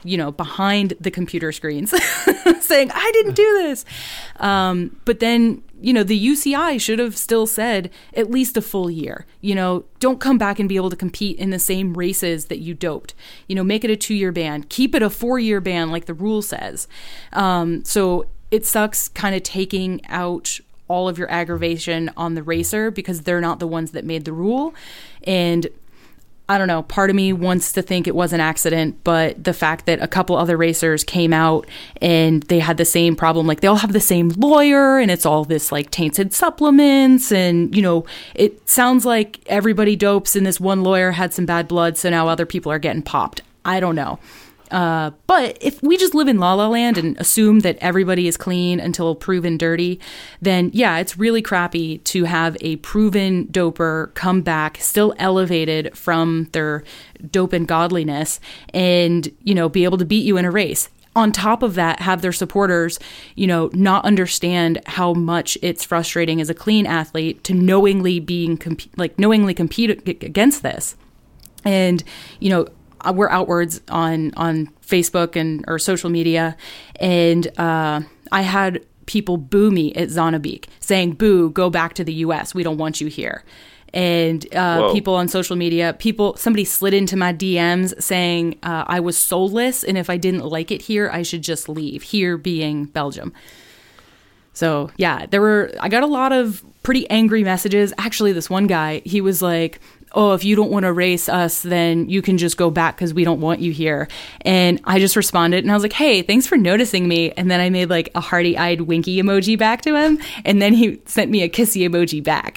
you know, behind the computer screens saying, I didn't do this. Um, but then, you know, the U C I should have still said at least a full year. You know, don't come back and be able to compete in the same races that you doped. You know, make it a two-year ban. Keep it a four-year ban like the rule says. Um, so it sucks kind of taking out all of your aggravation on the racer because they're not the ones that made the rule. And I don't know, part of me wants to think it was an accident, but the fact that a couple other racers came out and they had the same problem, like they all have the same lawyer and it's all this like tainted supplements and, you know, it sounds like everybody dopes and this one lawyer had some bad blood, so now other people are getting popped. I don't know. Uh, but if we just live in La La Land and assume that everybody is clean until proven dirty, then yeah, it's really crappy to have a proven doper come back still elevated from their dope and godliness and, you know, be able to beat you in a race. On top of that, have their supporters, you know, not understand how much it's frustrating as a clean athlete to knowingly being, comp- like knowingly compete against this. And, you know, we're outwards on on Facebook and or social media, and uh, I had people boo me at Zonnebeek saying, "Boo, go back to the U S. We don't want you here." And uh, people on social media, people, somebody slid into my D Ms saying uh, I was soulless, and if I didn't like it here, I should just leave. Here being Belgium. So yeah, there were. I got a lot of pretty angry messages. Actually, this one guy, he was like, oh, if you don't want to race us, then you can just go back because we don't want you here. And I just responded and I was like, hey, thanks for noticing me. And then I made like a hearty-eyed winky emoji back to him. And then he sent me a kissy emoji back.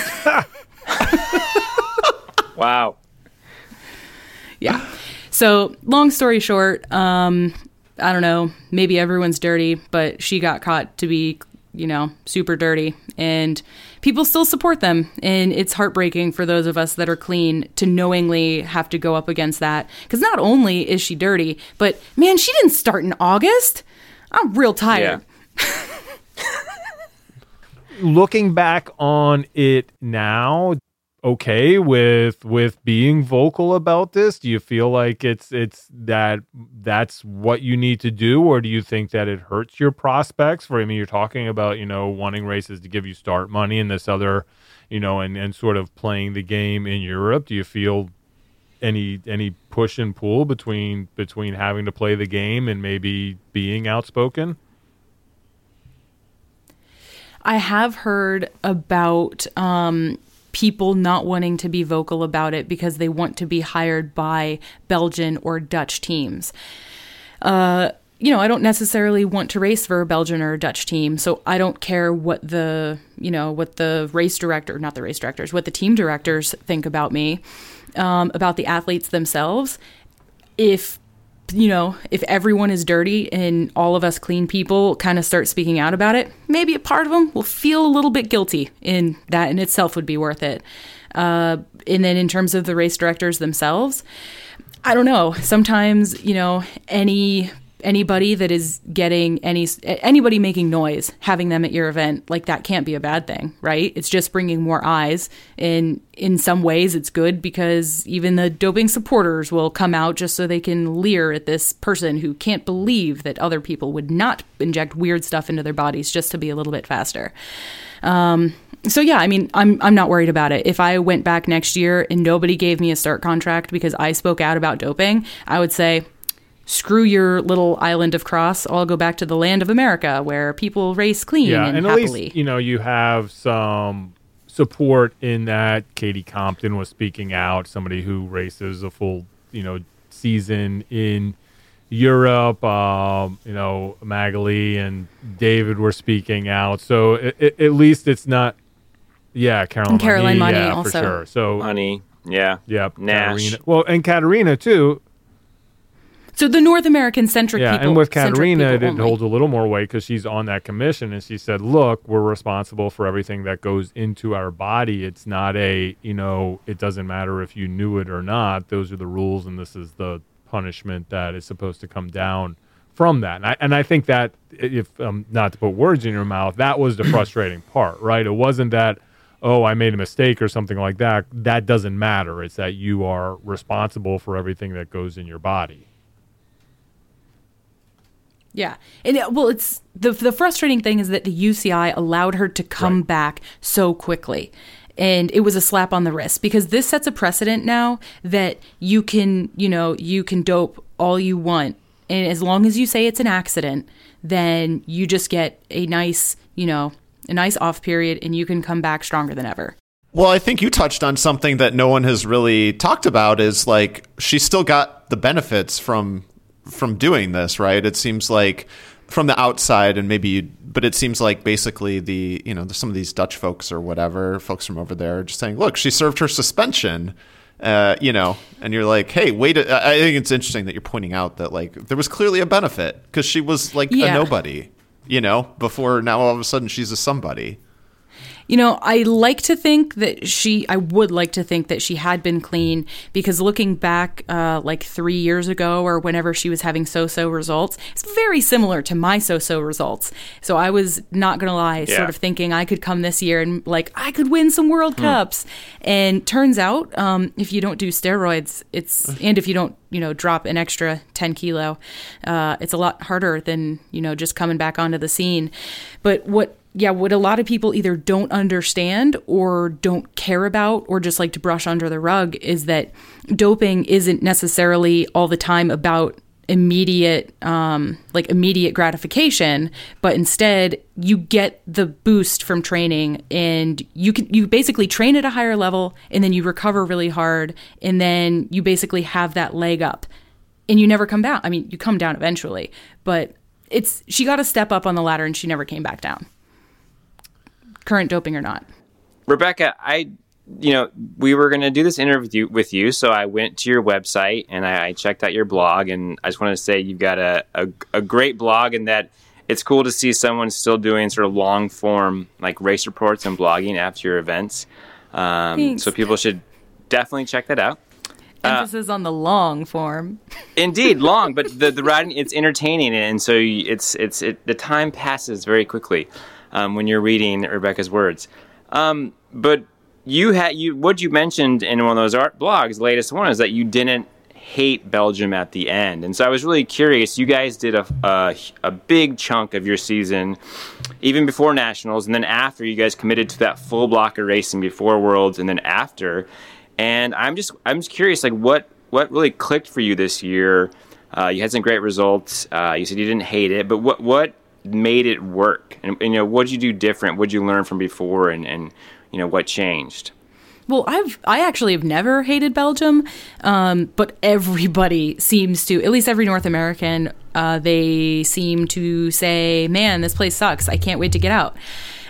Wow. Yeah. So long story short, um, I don't know, maybe everyone's dirty, but she got caught to be, you know, super dirty. And people still support them. And it's heartbreaking for those of us that are clean to knowingly have to go up against that. Because not only is she dirty, but man, she didn't start in August. I'm real tired. Yeah. Looking back on it now, okay with with being vocal about this? Do you feel like it's it's that that's what you need to do, or do you think that it hurts your prospects? For I mean, you're talking about, you know, wanting races to give you start money and this other, you know, and, and sort of playing the game in Europe. Do you feel any any push and pull between between having to play the game and maybe being outspoken? I have heard about um, people not wanting to be vocal about it because they want to be hired by Belgian or Dutch teams. Uh, you know, I don't necessarily want to race for a Belgian or a Dutch team, so I don't care what the, you know, what the race director, not the race directors, what the team directors think about me, um, about the athletes themselves. If you know, if everyone is dirty and all of us clean people kind of start speaking out about it, maybe a part of them will feel a little bit guilty, and that in itself would be worth it. Uh, and then in terms of the race directors themselves, I don't know. Sometimes, you know, any anybody that is getting any anybody making noise, having them at your event, like that can't be a bad thing, right? It's just bringing more eyes. And in some ways it's good because even the doping supporters will come out just so they can leer at this person who can't believe that other people would not inject weird stuff into their bodies just to be a little bit faster. Um, so yeah, I mean, I'm I'm not worried about it. If I went back next year and nobody gave me a start contract because I spoke out about doping, I would say, screw your little island of Cross. I'll go back to the land of America where people race clean yeah, and, and happily. At least, you know, you have some support in that. Katie Compton was speaking out, somebody who races a full, you know, season in Europe. Um, you know, Magali and David were speaking out. So it, it, at least it's not, yeah, Caroline, and Caroline Money, Money yeah, also. for sure. So, Money, yeah. yeah, Nash. Katarina. Well, and Katarina, too. So the North American centric yeah, people. and with Katarina, it only. holds a little more weight because she's on that commission, and she said, "Look, we're responsible for everything that goes into our body. It's not a, you know, it doesn't matter if you knew it or not. Those are the rules, and this is the punishment that is supposed to come down from that." And I, and I think that, if um, not to put words in your mouth, that was the frustrating part, right? It wasn't that, oh, I made a mistake or something like that. That doesn't matter. It's that you are responsible for everything that goes in your body. Yeah. And it, well, it's the the frustrating thing is that the U C I allowed her to come Right. back so quickly. And it was a slap on the wrist because this sets a precedent now that you can, you know, you can dope all you want. And as long as you say it's an accident, then you just get a nice, you know, a nice off period and you can come back stronger than ever. Well, I think you touched on something that no one has really talked about is like she still got the benefits from from doing this, right? It seems like from the outside, and maybe you, but it seems like basically the, you know, some of these Dutch folks or whatever, folks from over there are just saying, look, she served her suspension, uh, you know, and you're like, hey, wait, a, I think it's interesting that you're pointing out that like there was clearly a benefit because she was like Yeah. a nobody, you know, before now all of a sudden she's a somebody. You know, I like to think that she, I would like to think that she had been clean because looking back uh, like three years ago or whenever she was having so-so results, it's very similar to my so-so results. So I was not going to lie, Yeah. sort of thinking I could come this year and like, I could win some World Cups. And turns out, um, if you don't do steroids, it's, and if you don't, you know, drop an extra ten kilo, uh, it's a lot harder than, you know, just coming back onto the scene. But what, yeah, what a lot of people either don't understand or don't care about or just like to brush under the rug is that doping isn't necessarily all the time about immediate, um, like immediate gratification, but instead you get the boost from training and you can, you basically train at a higher level and then you recover really hard and then you basically have that leg up and you never come down. I mean, you come down eventually, but it's, she got to step up on the ladder and she never came back down. Current doping or not. Rebecca, I, you know, we were going to do this interview with you, so I went to your website and I, I checked out your blog, and I just want to say you've got a, a, a great blog, and that it's cool to see someone still doing sort of long form, like race reports and blogging after your events. Um, Thanks. so people should definitely check that out. Emphasis on the long form. Indeed, long, but the the writing, it's entertaining, and so you- it's it's it, the time passes very quickly um, when you're reading Rebecca's words. Um, but you had you what you mentioned in one of those art blogs, the latest one, is that you didn't hate Belgium at the end, and so I was really curious. You guys did a a, a big chunk of your season, even before nationals, and then after you guys committed to that full block of racing before Worlds, and then after. And I'm just I'm just curious, like what what really clicked for you this year? Uh, you had some great results. Uh, you said you didn't hate it, but what what made it work? And, and you know, what did you do different? What did you learn from before? And, and you know, what changed? Well, I've I actually have never hated Belgium, um, but everybody seems to, at least every North American, uh, they seem to say, "Man, this place sucks. I can't wait to get out."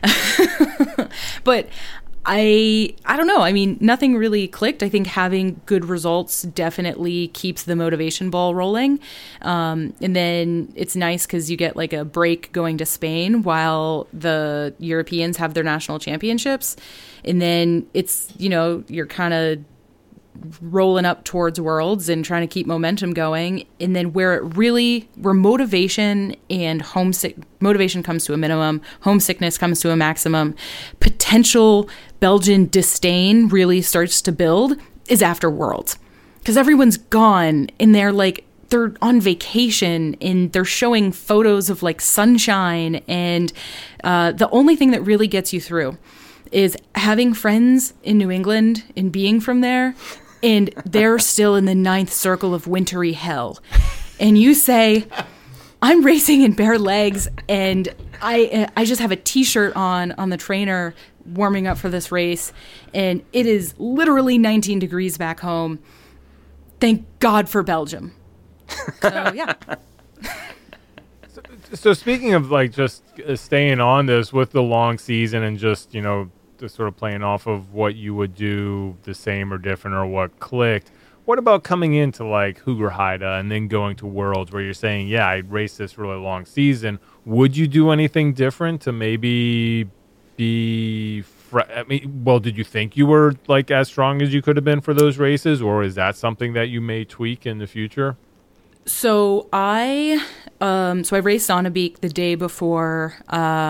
But I I don't know. I mean, nothing really clicked. I think having good results definitely keeps the motivation ball rolling. Um, and then it's nice because you get like a break going to Spain while the Europeans have their national championships. And then it's, you know, you're kind of rolling up towards Worlds and trying to keep momentum going. And then where it really, where motivation and homesick, motivation comes to a minimum, homesickness comes to a maximum, potential Belgian disdain really starts to build is after Worlds. Because everyone's gone and they're like, they're on vacation and they're showing photos of like sunshine. And uh, the only thing that really gets you through is having friends in New England and being from there, and they're still in the ninth circle of wintry hell. And you say, I'm racing in bare legs, and I I just have a t-shirt on on the trainer warming up for this race, and it is literally nineteen degrees back home. Thank God for Belgium. So, yeah. So speaking of like just uh, staying on this with the long season and just, you know, just sort of playing off of what you would do the same or different or what clicked, what about coming into like Hoogerheide and then going to Worlds where you're saying, yeah, I raced this really long season. Would you do anything different to maybe be, fr- I mean, well, did you think you were like as strong as you could have been for those races, or is that something that you may tweak in the future? So I, um, so I raced Sonnebeek the day before um,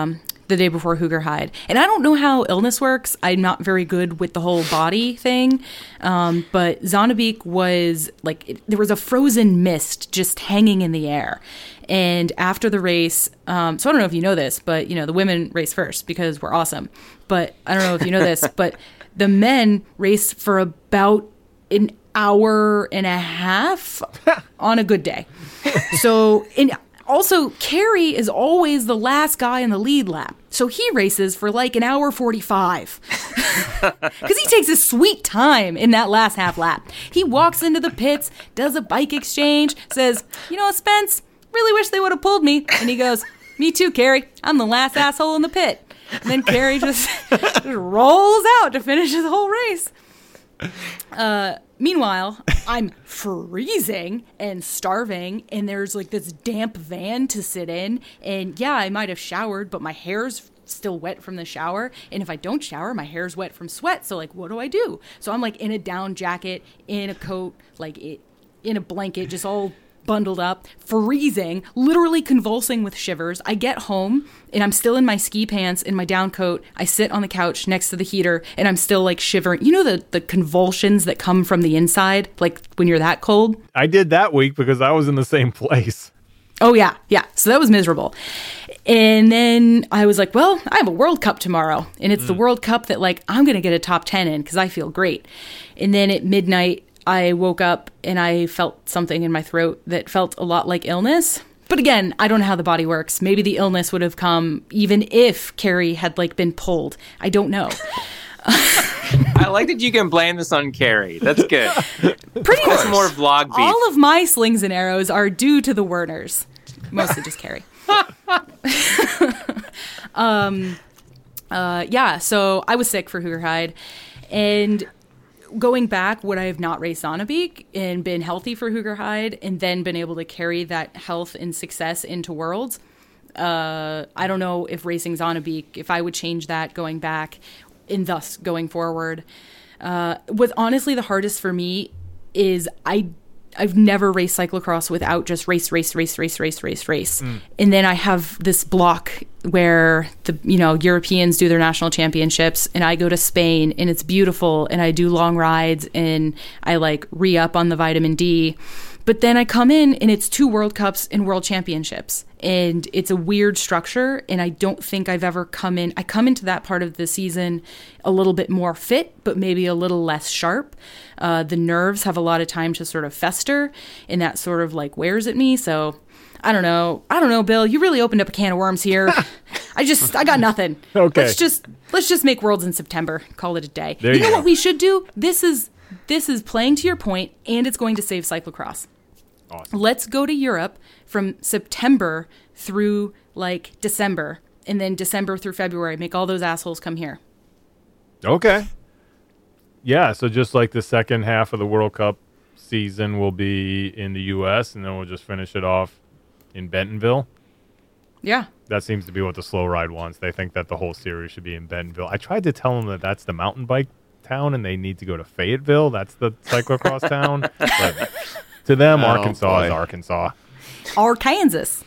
the day before Hoogerheide. And I don't know how illness works. I'm not very good with the whole body thing. Um, but Zonnebeek was like, it, there was a frozen mist just hanging in the air. And after the race, um, so I don't know if you know this, but, you know, the women race first because we're awesome. But I don't know if you know this, but the men race for about an hour and a half on a good day. So, in also, Kerry is always the last guy in the lead lap. So he races for like an hour forty-five. Because he takes his sweet time in that last half lap. He walks into the pits, does a bike exchange, says, you know, Spence, really wish they would have pulled me. And he goes, me too, Kerry. I'm the last asshole in the pit. And then Kerry just, just rolls out to finish his whole race. Uh, meanwhile, I'm freezing and starving, and there's like this damp van to sit in. And yeah, I might have showered, but my hair's still wet from the shower. And if I don't shower, my hair's wet from sweat. So like, what do I do? So I'm like in a down jacket, in a coat, like it, in a blanket, just all bundled up, freezing, literally convulsing with shivers. I get home and I'm still in my ski pants in my down coat. I sit on the couch next to the heater and I'm still like shivering. You know the, the convulsions that come from the inside, like when you're that cold? I did that week because I was in the same place. Oh, yeah. Yeah. So that was miserable. And then I was like, well, I have a World Cup tomorrow. And it's mm. the World Cup that like I'm going to get a top ten in because I feel great. And then at midnight, I woke up and I felt something in my throat that felt a lot like illness. But again, I don't know how the body works. Maybe the illness would have come even if Kerry had like been pulled. I don't know. I like that you can blame this on Kerry. That's good. Pretty That's much. more vlog beef. All of my slings and arrows are due to the Werners. Mostly just Kerry. um, uh, yeah, so I was sick for Hoogerheide. And going back, would I have not raced Zonnebeek and been healthy for Hoogerheide and then been able to carry that health and success into Worlds? Uh, I don't know if racing Zonnebeek, if I would change that going back and thus going forward. Uh, what's honestly the hardest for me is I I've never raced cyclocross without just race, race, race, race, race, race, race. Mm. And then I have this block where the, you know, Europeans do their national championships and I go to Spain and it's beautiful and I do long rides and I like re-up on the vitamin D. But then I come in and it's two World Cups and World Championships. And it's a weird structure. And I don't think I've ever come in. I come into that part of the season a little bit more fit, but maybe a little less sharp. Uh, the nerves have a lot of time to sort of fester. And that sort of like wears at me. So I don't know. I don't know, Bill. You really opened up a can of worms here. I just, I got nothing. Okay. Let's just, let's just make Worlds in September. Call it a day. There you you know go. what we should do? This is, this is playing to your point, and it's going to save cyclocross. Awesome. Let's go to Europe from September through like December, and then December through February. Make all those assholes come here. Okay. Yeah, so just like the second half of the World Cup season will be in the U S, and then we'll just finish it off in Bentonville. Yeah. That seems to be what the Slow Ride wants. They think that the whole series should be in Bentonville. I tried to tell them that that's the mountain bike town, and they need to go to Fayetteville. That's the cyclocross town. But to them, Oh, Arkansas boy. is Arkansas. Or Kansas.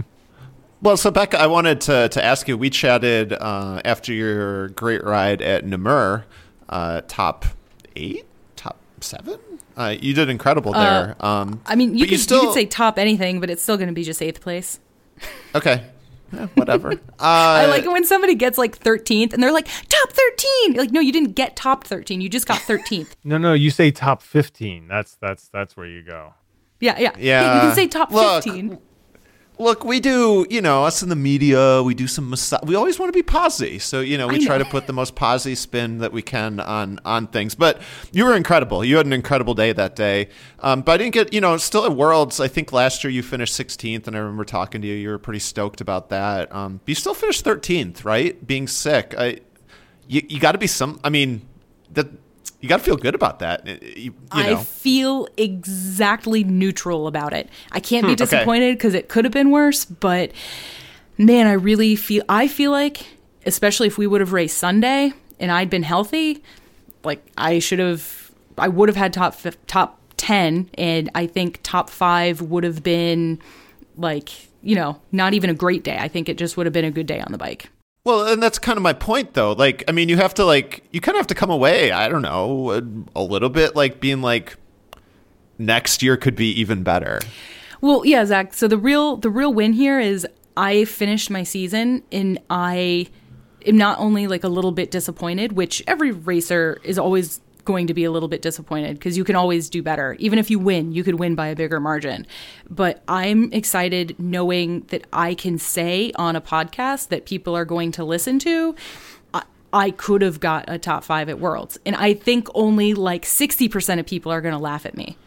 Well, so Becca, I wanted to, to ask you, we chatted uh, after your great ride at Namur, uh, top eight, top seven? Uh, you did incredible there. Uh, um, I mean, you but could, you, still, could say top anything, but it's still going to be just eighth place. Okay. Yeah, whatever. Uh, I like it when somebody gets like thirteenth and they're like, top thirteen. You're like, no, you didn't get top thirteen. You just got thirteenth. No, no, you say top fifteen. That's that's that's where you go. Yeah, yeah. Yeah. You can say top Look, fifteen. Look, we do, you know, us in the media, we do some, massa- we always want to be posy. So, you know, we I try know. to put the most posy spin that we can on, on things. But you were incredible. You had an incredible day that day. Um, but I didn't get, you know, still at Worlds, I think last year you finished sixteenth, and I remember talking to you. You were pretty stoked about that. Um, but you still finished thirteenth, right? Being sick. I, you you got to be some, I mean, that you got to feel good about that. You, you know. I feel exactly neutral about it. I can't be Hmm, okay. disappointed because it could have been worse, but man, I really feel, I feel like, especially if we would have raced Sunday and I'd been healthy, like I should have, I would have had top, fif- top ten, and I think top five would have been like, you know, not even a great day. I think it just would have been a good day on the bike. Well, and that's kind of my point, though. Like, I mean, you have to, like, you kind of have to come away, I don't know, a, a little bit, like, being like, next year could be even better. Well, yeah, Zach. So the real the real win here is I finished my season and I am not only, like, a little bit disappointed, which every racer is always going to be a little bit disappointed because you can always do better. Even if you win, you could win by a bigger margin. But I'm excited knowing that I can say on a podcast that people are going to listen to, I, I could have got a top five at Worlds. And I think only like sixty percent of people are going to laugh at me.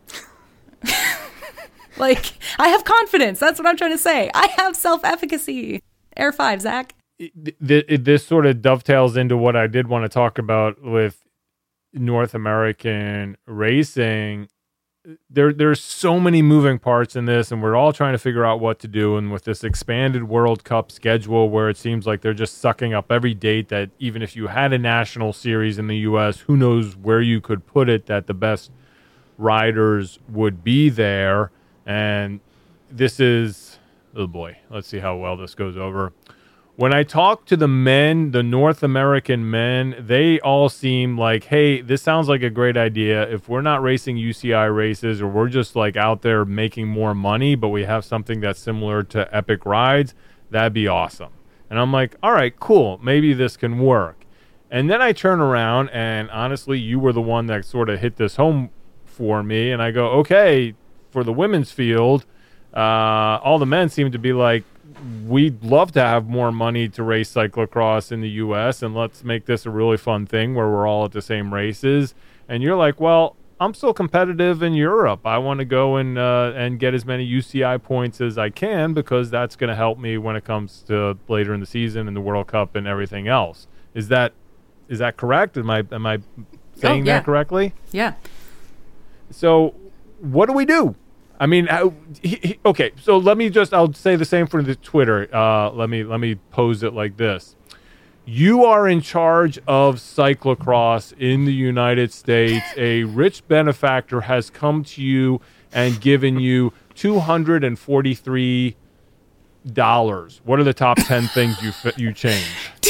Like, I have confidence. That's what I'm trying to say. I have self-efficacy. Air five, Zach. This sort of dovetails into what I did want to talk about with North American racing. There, there's so many moving parts in this, and we're all trying to figure out what to do. And with this expanded World Cup schedule, where it seems like they're just sucking up every date, that even if you had a national series in the U S, who knows where you could put it, that the best riders would be there. And this is, oh boy, let's see how well this goes over. When I talk to the men, the North American men, they all seem like, hey, this sounds like a great idea. If we're not racing U C I races, or we're just like out there making more money, but we have something that's similar to Epic Rides, that'd be awesome. And I'm like, all right, cool. Maybe this can work. And then I turn around, and honestly, you were the one that sort of hit this home for me. And I go, okay, for the women's field, uh, all the men seem to be like, we'd love to have more money to race cyclocross in the U S, and let's make this a really fun thing where we're all at the same races. And you're like, well, I'm still competitive in Europe. I want to go and uh, and get as many U C I points as I can, because that's going to help me when it comes to later in the season and the World Cup and everything else. Is that is that correct? Am I am I saying oh, yeah. that correctly? Yeah. So what do we do? I mean, how, he, he, okay, so let me just, I'll say the same for the Twitter. Uh, let me let me pose it like this. You are in charge of cyclocross in the United States. A rich benefactor has come to you and given you two hundred forty-three dollars. What are the top ten things you you change?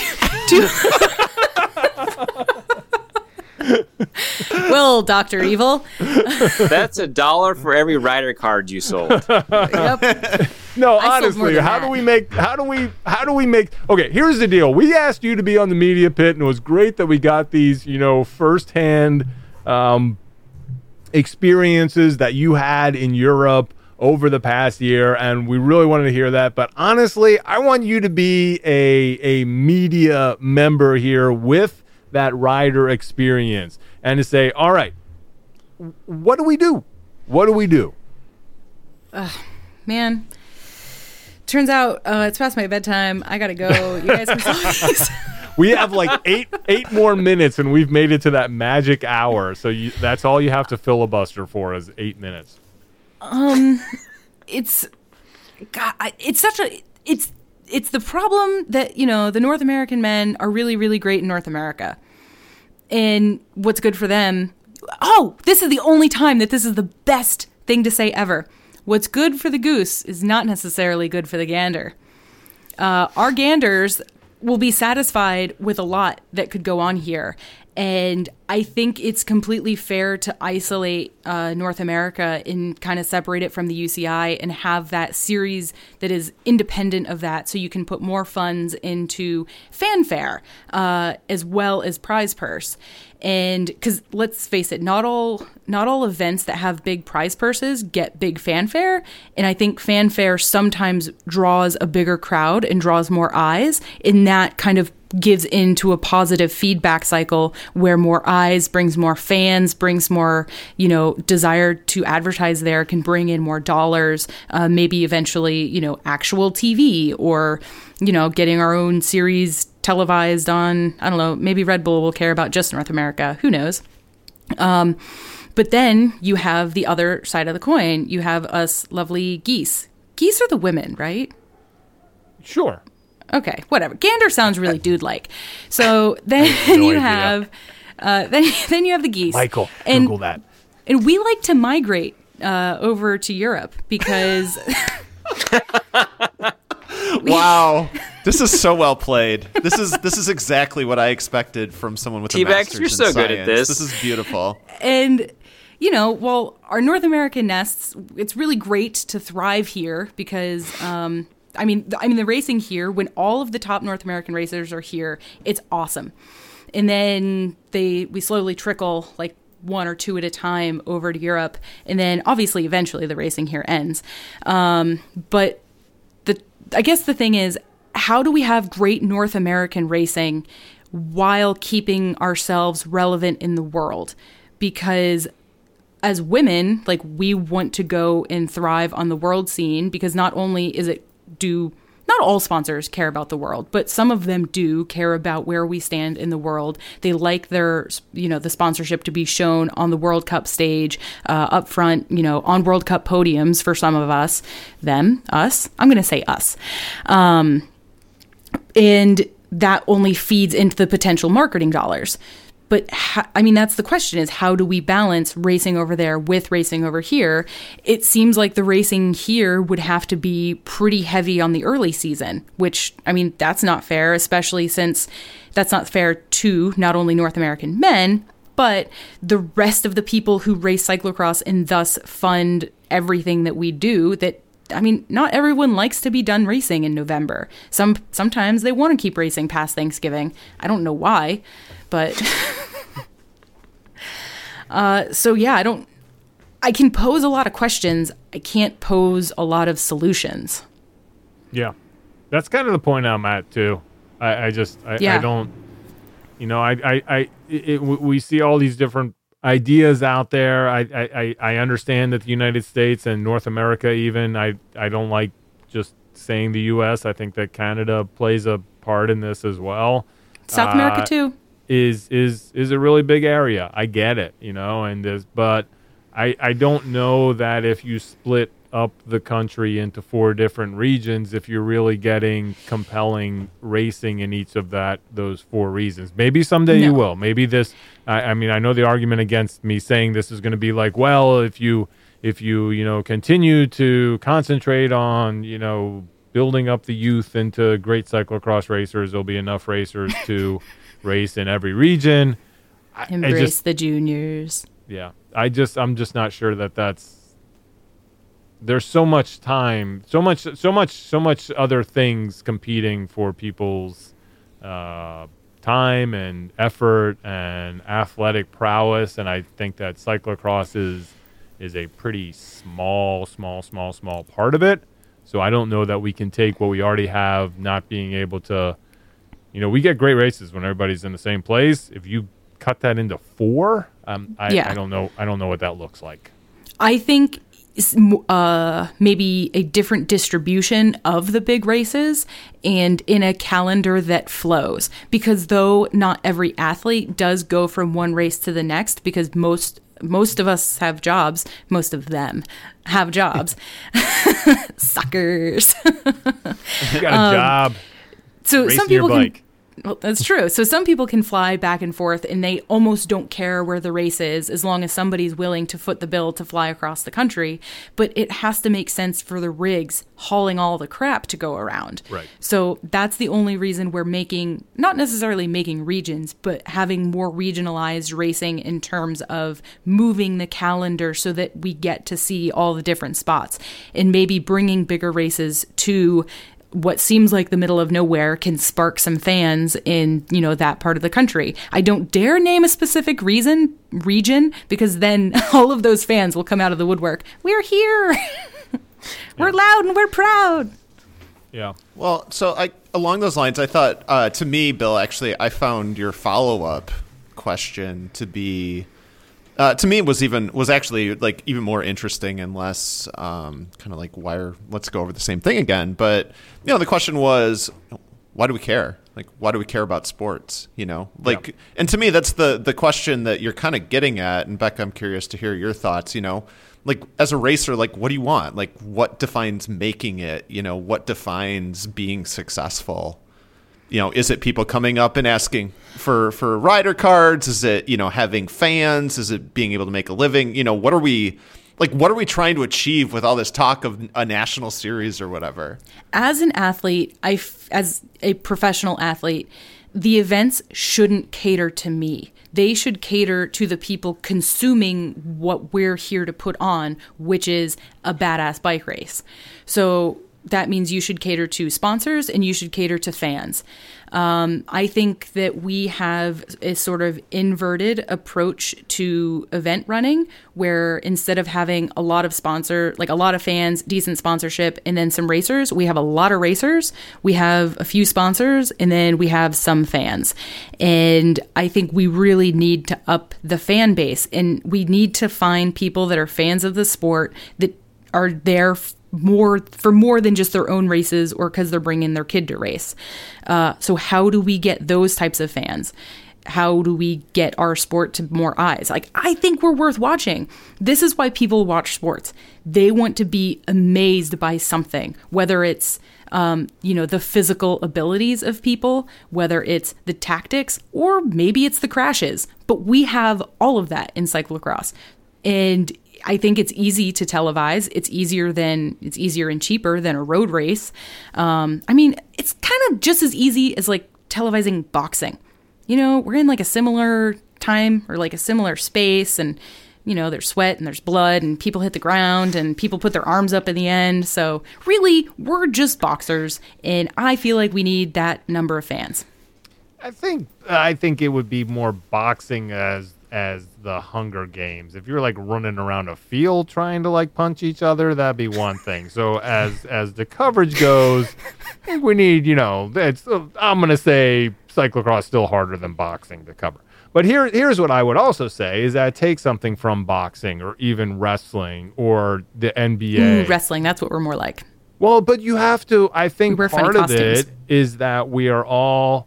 Well, Doctor Evil. That's a dollar for every rider card you sold. Yep. No, I sold more honestly, than how that. do we make, how do we, how do we make, okay, here's the deal. We asked you to be on the media pit, and it was great that we got these, you know, firsthand um, experiences that you had in Europe over the past year, and we really wanted to hear that. But honestly, I want you to be a, a media member here with that rider experience, and to say, all right, what do we do? What do we do? Uh, man. Turns out uh, it's past my bedtime. I gotta go. You guys can solve these. We have like eight eight more minutes, and we've made it to that magic hour. So you, that's all you have to filibuster for is eight minutes. Um, it's God. I, it's such a it's it's the problem that, you know, the North American men are really really great in North America, and what's good for them. Oh, this is the only time that this is the best thing to say ever. What's good for the goose is not necessarily good for the gander. Uh, our ganders will be satisfied with a lot that could go on here. And I think it's completely fair to isolate uh, North America and kind of separate it from the U C I and have that series that is independent of that, so you can put more funds into fanfare uh, as well as prize purse. And because let's face it, not all not all events that have big prize purses get big fanfare. And I think fanfare sometimes draws a bigger crowd and draws more eyes, and that kind of gives into a positive feedback cycle where more eyes brings more fans, brings more, you know, desire to advertise there, can bring in more dollars, uh, maybe eventually, you know, actual T V, or, you know, getting our own series televised on, I don't know, maybe Red Bull will care about just North America. Who knows? Um, but then you have the other side of the coin. You have us lovely geese. Geese are the women, right? Sure. Okay, whatever. Gander sounds really dude-like. So then no you idea. have, uh, then then you have the geese. Michael, and, Google that. And we like to migrate uh, over to Europe because. Wow, this is so well played. This is this is exactly what I expected from someone with a T-Bex, master's you're in so science. good at this. This is beautiful. And, you know, well, our North American nests, it's really great to thrive here because, um, I mean, I mean, the racing here, when all of the top North American racers are here, it's awesome. And then they we slowly trickle, like, one or two at a time over to Europe. And then, obviously, eventually the racing here ends. Um, but the I guess the thing is, how do we have great North American racing while keeping ourselves relevant in the world? Because as women, like, we want to go and thrive on the world scene, because not only is it do not all sponsors care about the world, but some of them do care about where we stand in the world. They like their, you know, the sponsorship to be shown on the World Cup stage, uh, up front, you know, on World Cup podiums for some of us, them, us. I'm going to say us. Um, and that only feeds into the potential marketing dollars. But, ha- I mean, that's the question, is how do we balance racing over there with racing over here? It seems like the racing here would have to be pretty heavy on the early season, which, I mean, that's not fair, especially since that's not fair to not only North American men, but the rest of the people who race cyclocross and thus fund everything that we do. That, I mean, not everyone likes to be done racing in November. Some Sometimes they want to keep racing past Thanksgiving. I don't know why. But, uh, so yeah, I don't, I can pose a lot of questions. I can't pose a lot of solutions. Yeah. That's kind of the point I'm at too. I, I just, I, yeah. I don't, you know, I, I, I, it, it, we see all these different ideas out there. I, I, I understand that the United States and North America, even, I, I don't like just saying the U S. I think that Canada plays a part in this as well. South uh, America too. is is is a really big area. I get it, you know, and there's, but I I don't know that if you split up the country into four different regions, if you're really getting compelling racing in each of that those four reasons. Maybe someday No. you will. Maybe this. I, I mean, I know the argument against me saying this is going to be like, well, if you if you you know continue to concentrate on you know building up the youth into great cyclocross racers, there'll be enough racers to race in every region. I, Embrace I just, the juniors. yeah, I just, I'm just not sure that that's, there's so much time, so much, so much, so much other things competing for people's uh, time and effort and athletic prowess. And I think that cyclocross is, is a pretty small, small, small, small part of it. So I don't know that we can take what we already have, not being able to, you know, we get great races when everybody's in the same place. If you cut that into four, um, I, Yeah. I don't know. I don't know what that looks like. I think uh, maybe a different distribution of the big races and in a calendar that flows. Because though not every athlete does go from one race to the next, because most most of us have jobs, most of them have jobs. Suckers. You got a job. So Racing some people your bike. can. Well, that's true. So some people can fly back and forth and they almost don't care where the race is as long as somebody's willing to foot the bill to fly across the country. But it has to make sense for the rigs hauling all the crap to go around. Right. So that's the only reason we're making, not necessarily making regions, but having more regionalized racing in terms of moving the calendar so that we get to see all the different spots and maybe bringing bigger races to what seems like the middle of nowhere can spark some fans in, you know, that part of the country. I don't dare name a specific reason, region, because then all of those fans will come out of the woodwork. We're here. We're Yeah. loud and we're proud. Yeah. Well, so I, along those lines, I thought, uh, to me, Bill, actually, I found your follow-up question to be, uh, to me, was even was actually like even more interesting and less um, kind of like why are let's go over the same thing again. But you know, the question was, why do we care? Like, why do we care about sports? You know, like, Yeah. and to me, that's the the question that you're kind of getting at. And Becca, I'm curious to hear your thoughts. You know, like as a racer, like what do you want? Like, what defines making it? You know, what defines being successful? You know, is it people coming up and asking for, for rider cards? Is it, you know, having fans? Is it being able to make a living? You know, what are we, Like, what are we trying to achieve with all this talk of a national series or whatever? As an athlete, I f- as a professional athlete, the events shouldn't cater to me. They should cater to the people consuming what we're here to put on, which is a badass bike race. So that means you should cater to sponsors and you should cater to fans. Um, I think that we have a sort of inverted approach to event running, where instead of having a lot of sponsor, like a lot of fans, decent sponsorship, and then some racers, we have a lot of racers, we have a few sponsors, and then we have some fans. And I think we really need to up the fan base, and we need to find people that are fans of the sport that are there f- more for more than just their own races or because they're bringing their kid to race. Uh, so how do we get those types of fans? How do we get our sport to more eyes? Like, I think we're worth watching. This is why people watch sports. They want to be amazed by something, whether it's, um, you know, the physical abilities of people, whether it's the tactics, or maybe it's the crashes. But we have all of that in cyclocross. And I think it's easy to televise. It's easier than it's easier and cheaper than a road race. Um, I mean, it's kind of just as easy as like televising boxing. You know, we're in like a similar time or like a similar space, and you know, there's sweat and there's blood and people hit the ground and people put their arms up in the end. So really, we're just boxers, and I feel like we need that number of fans. I think I think it would be more boxing as as the Hunger Games. If you're like running around a field trying to like punch each other, that'd be one thing. So as as the coverage goes, I think we need, you know, it's I'm gonna say cyclocross still harder than boxing to cover. But here here's what I would also say is that take something from boxing or even wrestling or the N B A. Ooh, wrestling, that's what we're more like. Well, but you have to, I think We wear funny part of costumes. it is that we are all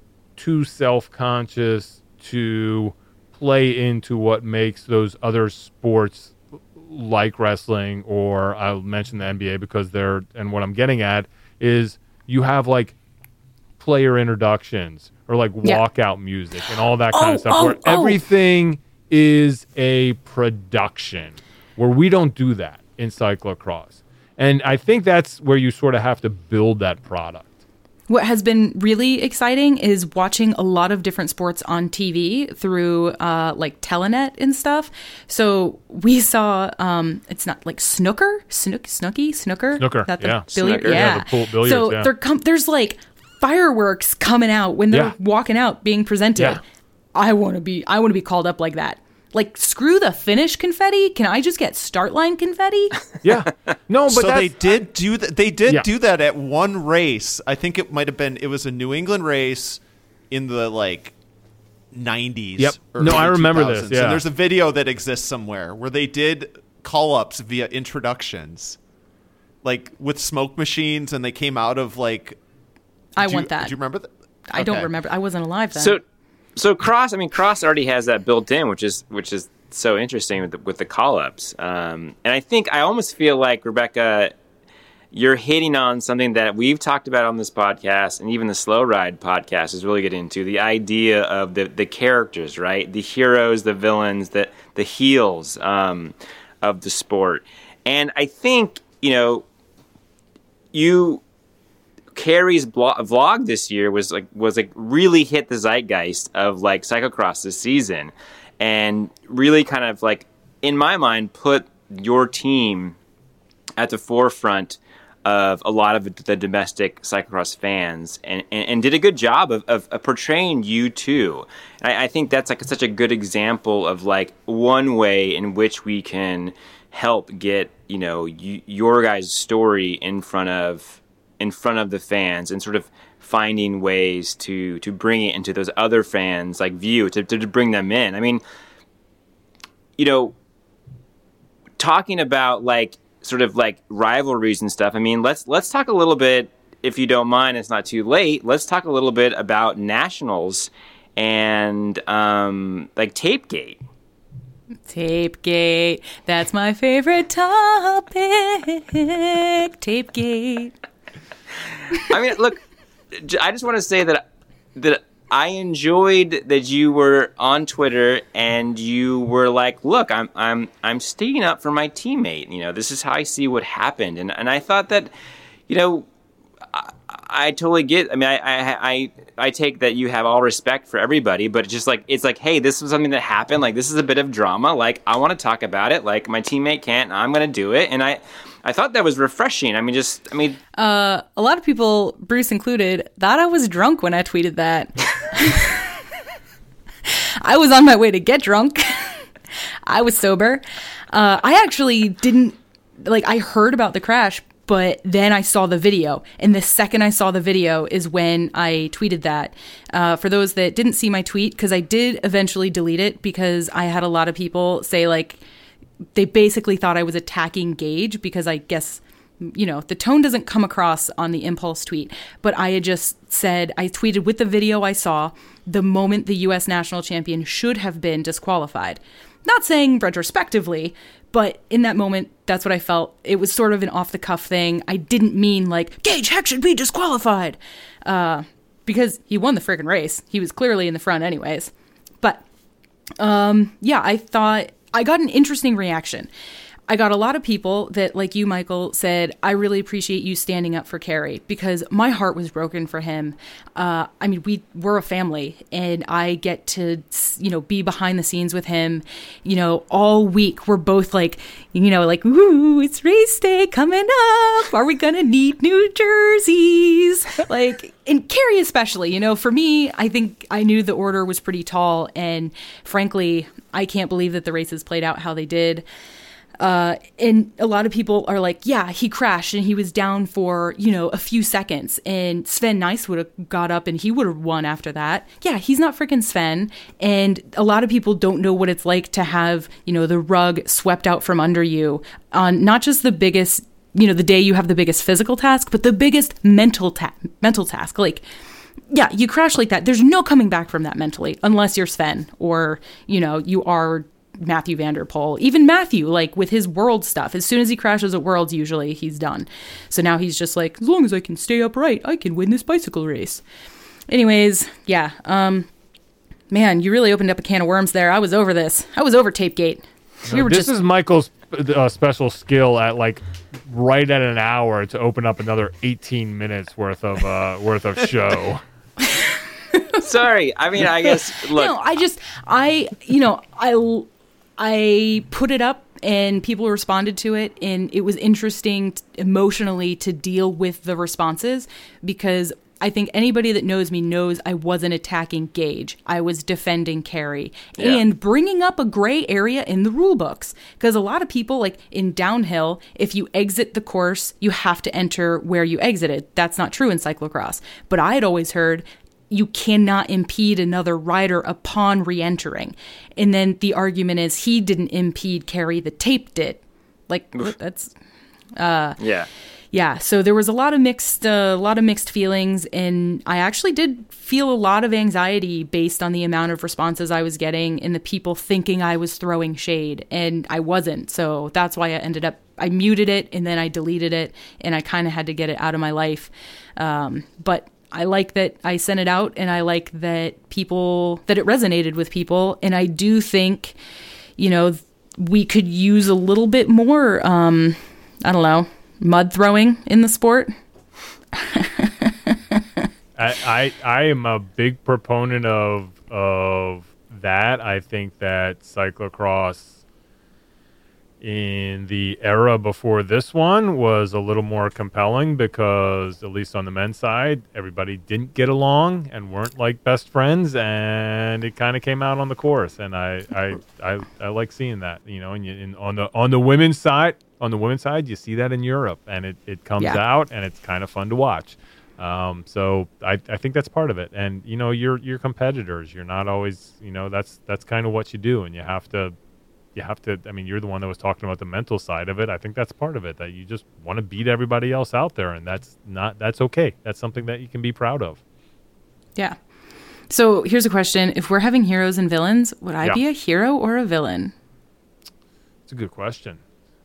too self-conscious to play into what makes those other sports like wrestling, or I'll mention the N B A because they're, and what I'm getting at is you have like player introductions or like Yeah. walkout music and all that kind Oh, of stuff oh, where oh. everything is a production, where we don't do that in cyclocross. And I think that's where you sort of have to build that product. What has been really exciting is watching a lot of different sports on T V through uh, like Telenet and stuff. So we saw, um, it's not like snooker, Snook, snooky, snooker. Snooker, That the yeah. billiard, Snooker. yeah. Yeah, the pool billiards, so yeah. there com- there's like fireworks coming out when they're Yeah. walking out being presented. Yeah. I want to be, I want to be called up like that. Like, screw the finish confetti. Can I just get start line confetti? Yeah. No, but so that's, they did do that. They did Yeah. do that at one race. I think it might have been. It was a New England race in the like nineties. Yep. or No, I early remember two this, thousands. yeah. And there's a video that exists somewhere where they did call ups via introductions, like with smoke machines, and they came out of like. I do you- want that. Do you remember that? I don't Okay. remember. I wasn't alive then. So, so Cross. I mean, Cross already has that built in, which is which is so interesting with the, with the call ups. Um, and I think I almost feel like Rebecca, you're hitting on something that we've talked about on this podcast, and even the Slow Ride podcast is really getting into the idea of the the characters, right? The heroes, the villains, the the heels um, of the sport. And I think, you know, you. Carrie's blog, vlog this year was like was like really hit the zeitgeist of like cyclocross this season, and really kind of like in my mind put your team at the forefront of a lot of the domestic cyclocross fans, and, and, and did a good job of, of, of portraying you too. And I, I think that's like such a good example of like one way in which we can help get, you know, you, your guys' story in front of in front of the fans, and sort of finding ways to to bring it into those other fans like view to, to to bring them in. I mean, you know, talking about like sort of like rivalries and stuff. I mean, let's let's talk a little bit, if you don't mind. It's not too late. Let's talk a little bit about nationals and um, like Tapegate. Tapegate. That's my favorite topic. Tapegate. I mean, look, j- I just want to say that that I enjoyed that you were on Twitter and you were like, "Look, I'm I'm I'm sticking up for my teammate. You know, this is how I see what happened." And and I thought that, you know, I, I totally get. I mean, I, I I I take that you have all respect for everybody, but it's just like it's like, hey, this was something that happened. Like, this is a bit of drama. Like, I want to talk about it. Like, my teammate can't. I'm going to do it. And I. I thought that was refreshing. I mean, just, I mean... Uh, a lot of people, Bruce included, thought I was drunk when I tweeted that. I was on my way to get drunk. I was sober. Uh, I actually didn't, like, I heard about the crash, but then I saw the video. And the second I saw the video is when I tweeted that. Uh, for those that didn't see my tweet, because I did eventually delete it because I had a lot of people say, like, they basically thought I was attacking Gage because I guess, you know, the tone doesn't come across on the impulse tweet. But I had just said, I tweeted with the video I saw, the moment the U S national champion should have been disqualified. Not saying retrospectively, but in that moment, that's what I felt. It was sort of an off the cuff thing. I didn't mean like, Gage Heck should be disqualified. Uh, because he won the friggin' race. He was clearly in the front anyways. But um, yeah, I thought... I got an interesting reaction. I got a lot of people that, like you, Michael, said, I really appreciate you standing up for Kerry because my heart was broken for him. Uh, I mean, we, we're a family and I get to, you know, be behind the scenes with him, you know, all week. We're both like, you know, like, ooh, it's race day coming up. Are we going to need new jerseys? Like, and Kerry especially, you know, for me, I think I knew the order was pretty tall. And frankly, I can't believe that the races played out how they did. Uh, and a lot of people are like, yeah, he crashed and he was down for, you know, a few seconds and Sven Nys would have got up and he would have won after that. Yeah, he's not freaking Sven. And a lot of people don't know what it's like to have, you know, the rug swept out from under you on not just the biggest, you know, the day you have the biggest physical task, but the biggest mental ta- mental task. Like, yeah, you crash like that. There's no coming back from that mentally unless you're Sven or, you know, you are Matthew van der Poel. Even Matthew, like with his World stuff, as soon as he crashes at Worlds, usually he's done. So now he's just like, as long as I can stay upright, I can win this bicycle race. Anyways, yeah, um, man, you really opened up a can of worms there. I was over this. I was over Tapegate. We were this just... is Michael's uh, special skill at like right at an hour to open up another eighteen minutes worth of uh, worth of show. Sorry, I mean, I guess. Look, no, I just, I, you know, I. I put it up and people responded to it, and it was interesting t- emotionally to deal with the responses because I think anybody that knows me knows I wasn't attacking Gage. I was defending Kerry yeah. and bringing up a gray area in the rule books because a lot of people, like in downhill, if you exit the course, you have to enter where you exited. That's not true in cyclocross, but I had always heard you cannot impede another rider upon re-entering. And then the argument is he didn't impede Kerry, the tape did. Like, Oof. that's... Uh, yeah. Yeah, so there was a lot of mixed, a uh, lot of mixed feelings, and I actually did feel a lot of anxiety based on the amount of responses I was getting and the people thinking I was throwing shade, and I wasn't. So that's why I ended up, I muted it, and then I deleted it, and I kind of had to get it out of my life. Um, but I like that I sent it out, and I like that people, that it resonated with people. And I do think, you know, we could use a little bit more, um, I don't know, mud throwing in the sport. I, I I am a big proponent of of that. I think that cyclocross in the era before this one was a little more compelling because, at least on the men's side, everybody didn't get along and weren't like best friends, and it kind of came out on the course. And I I, I, I like seeing that, you know. And you, in, on the on the women's side, on the women's side, you see that in Europe, and it, it comes yeah. out, and it's kind of fun to watch. Um, so I, I think that's part of it. And you know, you're you're competitors. You're not always, you know, that's that's kind of what you do, and you have to. You have to, I mean, you're the one that was talking about the mental side of it. I think that's part of it, that you just want to beat everybody else out there, and that's not, that's okay. That's something that you can be proud of. Yeah. So here's a question. If we're having heroes and villains, would I yeah. be a hero or a villain? It's a good question.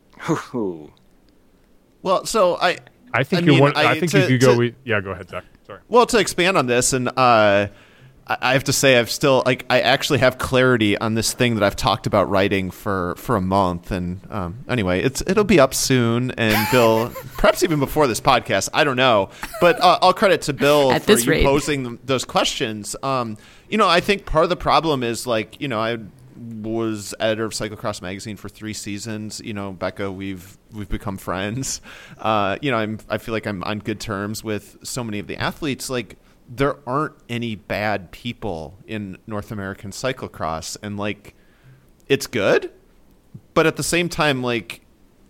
Well, so I... I think I you're mean, one, I, I think to, you could go, to, we, yeah, go ahead, Zach. Sorry. Well, to expand on this, and uh, I have to say, I've still like I actually have clarity on this thing that I've talked about writing for, for a month, and um, anyway, it's it'll be up soon. And Bill, perhaps even before this podcast, I don't know, but uh, all credit to Bill At for this you rate. posing them, those questions. Um, you know, I think part of the problem is like you know I was editor of Cyclocross magazine for three seasons. You know, Becca, we've we've become friends. Uh, you know, I'm I feel like I'm on good terms with so many of the athletes. Like, there aren't any bad people in North American cyclocross, and like it's good, but at the same time, like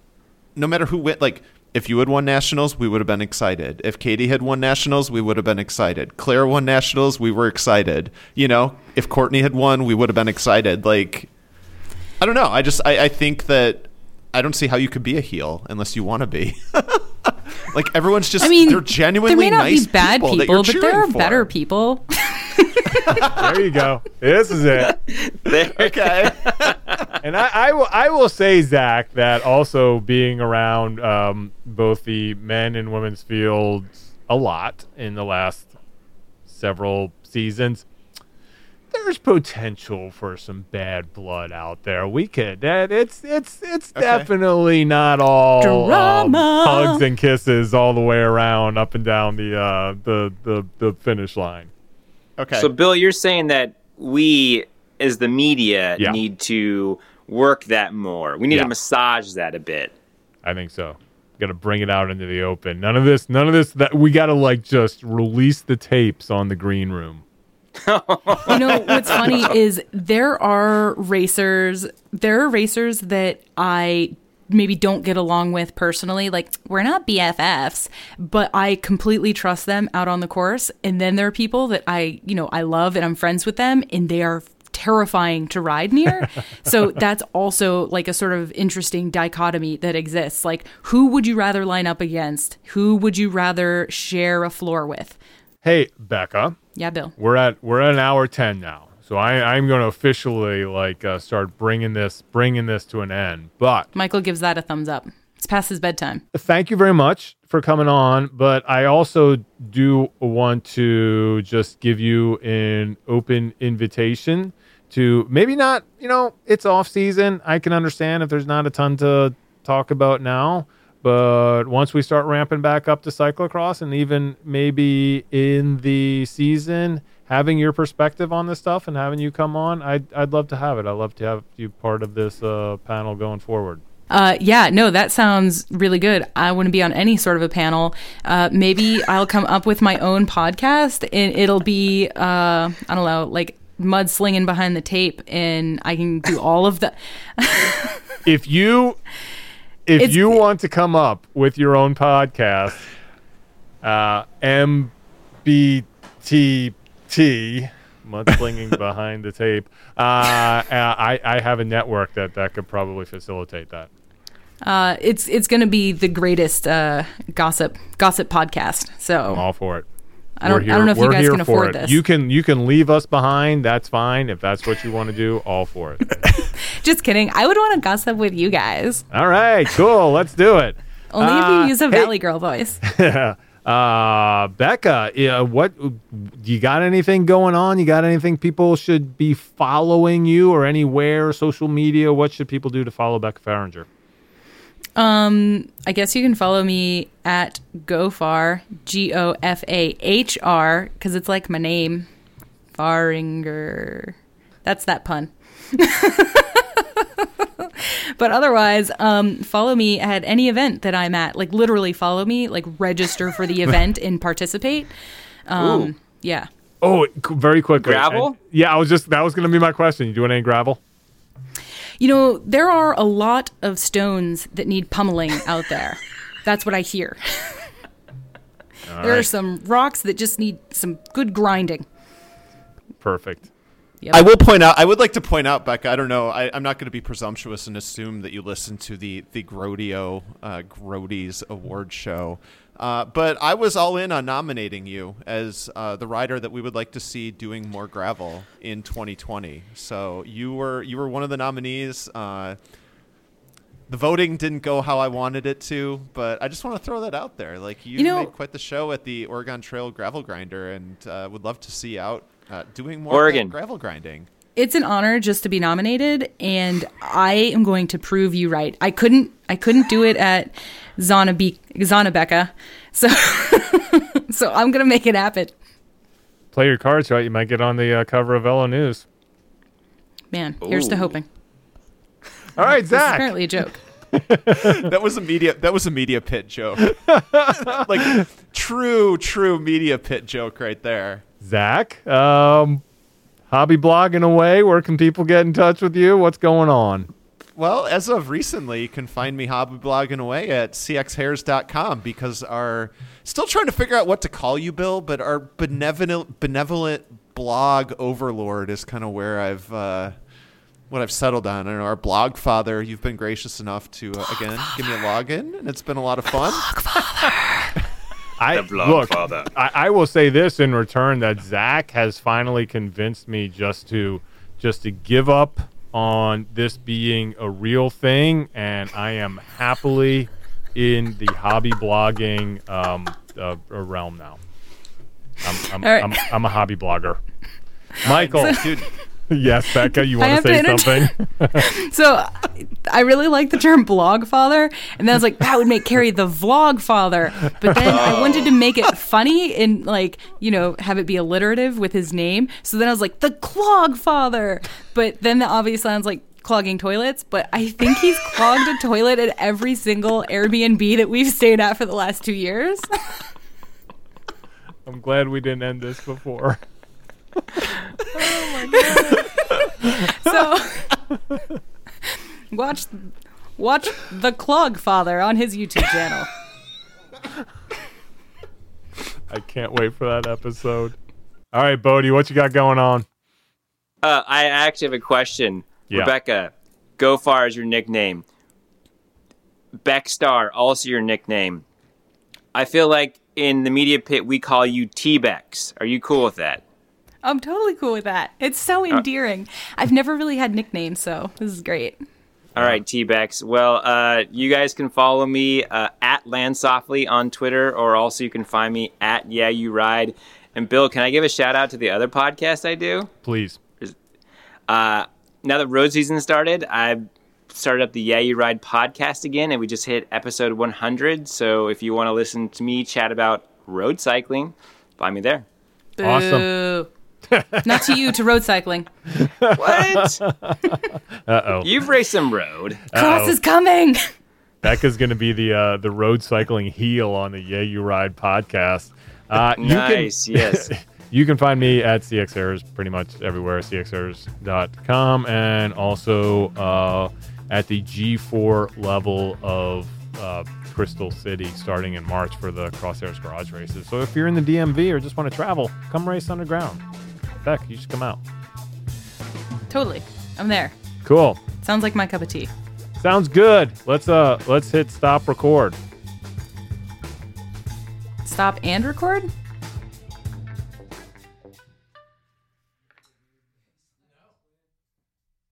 no matter who went, like if you had won nationals, we would have been excited. If Katie had won nationals, we would have been excited. Claire won nationals, we were excited. You know, if Courtney had won, we would have been excited. Like, I don't know. I just I, I think that I don't see how you could be a heel unless you want to be. Like, everyone's just, I mean, they're genuinely there may not nice be bad people, people, that you're but there cheering are for. better people. There you go. This is it. There- Okay. And I, I will I will say, Zach, that also being around um, both the men and women's fields a lot in the last several seasons, there's potential for some bad blood out there. We could that it's it's it's Okay. definitely not all um, Drama. hugs and kisses all the way around up and down the uh, the, the the finish line. Okay. So, Bill, you're saying that we, as the media, Yeah. need to work that more. We need Yeah. to massage that a bit. I think so. Got to bring it out into the open. None of this. None of this. That we got to like just release the tapes on the green room. You know, what's funny is there are racers, there are racers that I maybe don't get along with personally. Like, we're not B F Fs, but I completely trust them out on the course. And then there are people that I, you know, I love and I'm friends with them, and they are terrifying to ride near. So that's also like a sort of interesting dichotomy that exists. Like, who would you rather line up against? Who would you rather share a floor with? Hey, Becca, Yeah, Bill. we're at we're at an hour ten now, so I, I'm going to officially like uh, start bringing this bringing this to an end. But Michael gives that a thumbs up. It's past his bedtime. thank you very much for coming on. But I also do want to just give you an open invitation to maybe not, you know, it's off season. I can understand if there's not a ton to talk about now. But once we start ramping back up to cyclocross, and even maybe in the season, having your perspective on this stuff and having you come on, I'd, I'd love to have it. I'd love to have you part of this uh, panel going forward. Uh, yeah, no, that sounds really good. I wouldn't be on any sort of a panel. Uh, maybe I'll come up with my own podcast, and it'll be, uh, I don't know, like mudslinging behind the tape, and I can do all of the... If you... If It's- you want to come up with your own podcast, uh, M B T T, mudslinging behind the tape, uh, I, I have a network that, that could probably facilitate that. Uh, it's it's going to be the greatest uh, gossip gossip podcast. So I'm all for it. I don't We're I don't know if you We're guys here can for afford it. this. You can you can leave us behind. That's fine. If that's what you want to do, all for it. Just kidding. I would want to gossip with you guys. All right, cool. Let's do it. Only if Uh, you use a hey, Valley Girl voice. uh, Becca, yeah, what you got? Anything going on? You got anything people should be following you, or anywhere, social media? What should people do to follow Becca Faringer? Um, I guess you can follow me at Gofar, G O F A H R, because it's like my name, Faringer. That's that pun. But otherwise, um, follow me at any event that I'm at. Like, literally follow me, like register for the event and participate. Um, Ooh. yeah. Oh, c- very quickly. Gravel? And- yeah, I was just that was going to be my question. You doing any gravel? You know, there are a lot of stones that need pummeling out there. That's what I hear. There are right. some rocks that just need some good grinding. Perfect. Yep. I will point out, I would like to point out, Becca, I don't know, I, I'm not going to be presumptuous and assume that you listen to the, the Grodio, uh, Grodies award show. Uh, but I was all in on nominating you as uh, the rider that we would like to see doing more gravel in twenty twenty. So you were you were one of the nominees. Uh, the voting didn't go how I wanted it to, but I just want to throw that out there. Like you, You know- made quite the show at the Oregon Trail Gravel Grinder, and uh, would love to see you out uh, doing more Oregon. gravel grinding. It's an honor just to be nominated, and I am going to prove you right. I couldn't I couldn't do it at Zonnebe- Zonnebecca, so so I'm gonna make it happen. Play your cards right. You might get on the uh, cover of Elo News. Man, here's to Ooh. hoping. All right, This is Zach. apparently a joke. That was a media. That was a media pit joke. Like true, true media pit joke right there. Zach, um, hobby blogging away. Where can people get in touch with you? What's going on? Well, as of recently, you can find me hobby blogging away at c x hairs dot com because our still trying to figure out what to call you, Bill. But our benevolent, benevolent blog overlord is kind of where I've uh, what I've settled on. And our blog father, you've been gracious enough to uh, again father. give me a login, and it's been a lot of fun. Blog father. I The blog look. father. I, I will say this in return that Zach has finally convinced me just to just to give up on this being a real thing, and I am happily in the hobby blogging um, uh, realm now. I'm I'm, All right. I'm I'm a hobby blogger. Michael, Dude, yes, Becca, you I want to have say to something? So I really like the term blog father, and then I was like, that would make Carrie the vlog father. But then I wanted to make it funny and like, you know, have it be alliterative with his name. So then I was like, the clog father. But then the obvious sounds like clogging toilets. But I think he's clogged a toilet at every single Airbnb that we've stayed at for the last two years. I'm glad we didn't end this before. So watch watch the clog father on his YouTube channel. I can't wait for that episode. All right, Bodie, what you got going on? Uh, I actually have a question. Yeah. Rebecca, Gofar is your nickname. Beckstar, also your nickname. I feel like in the media pit we call you T-Bex. Are you cool with that? I'm totally cool with that. It's so endearing. I've never really had nicknames, so this is great. All right, T-Bex. Well, uh, you guys can follow me uh, at Landsoftly on Twitter, or also you can find me at Yeah You Ride. And Bill, can I give a shout out to the other podcast I do? Please. Uh, now that road season started, I started up the Yeah You Ride podcast again, and we just hit episode one hundred. So if you want to listen to me chat about road cycling, find me there. Awesome. Boo. Not to you, to road cycling. What? Uh-oh. You've raced some road. Cross Uh-oh. is coming. Becca's going to be the uh, the road cycling heel on the Yeah You Ride podcast. Uh, you Nice, can, yes. You can find me at C X Airs pretty much everywhere, c x airs dot com, and also uh, at the G four level of uh, Crystal City starting in March for the Crosshairs Garage races. So if you're in the D M V or just want to travel, come race underground. Beck, you should come out. Totally. I'm there. Cool. Sounds like my cup of tea. Sounds good. Let's uh let's hit stop record. Stop and record?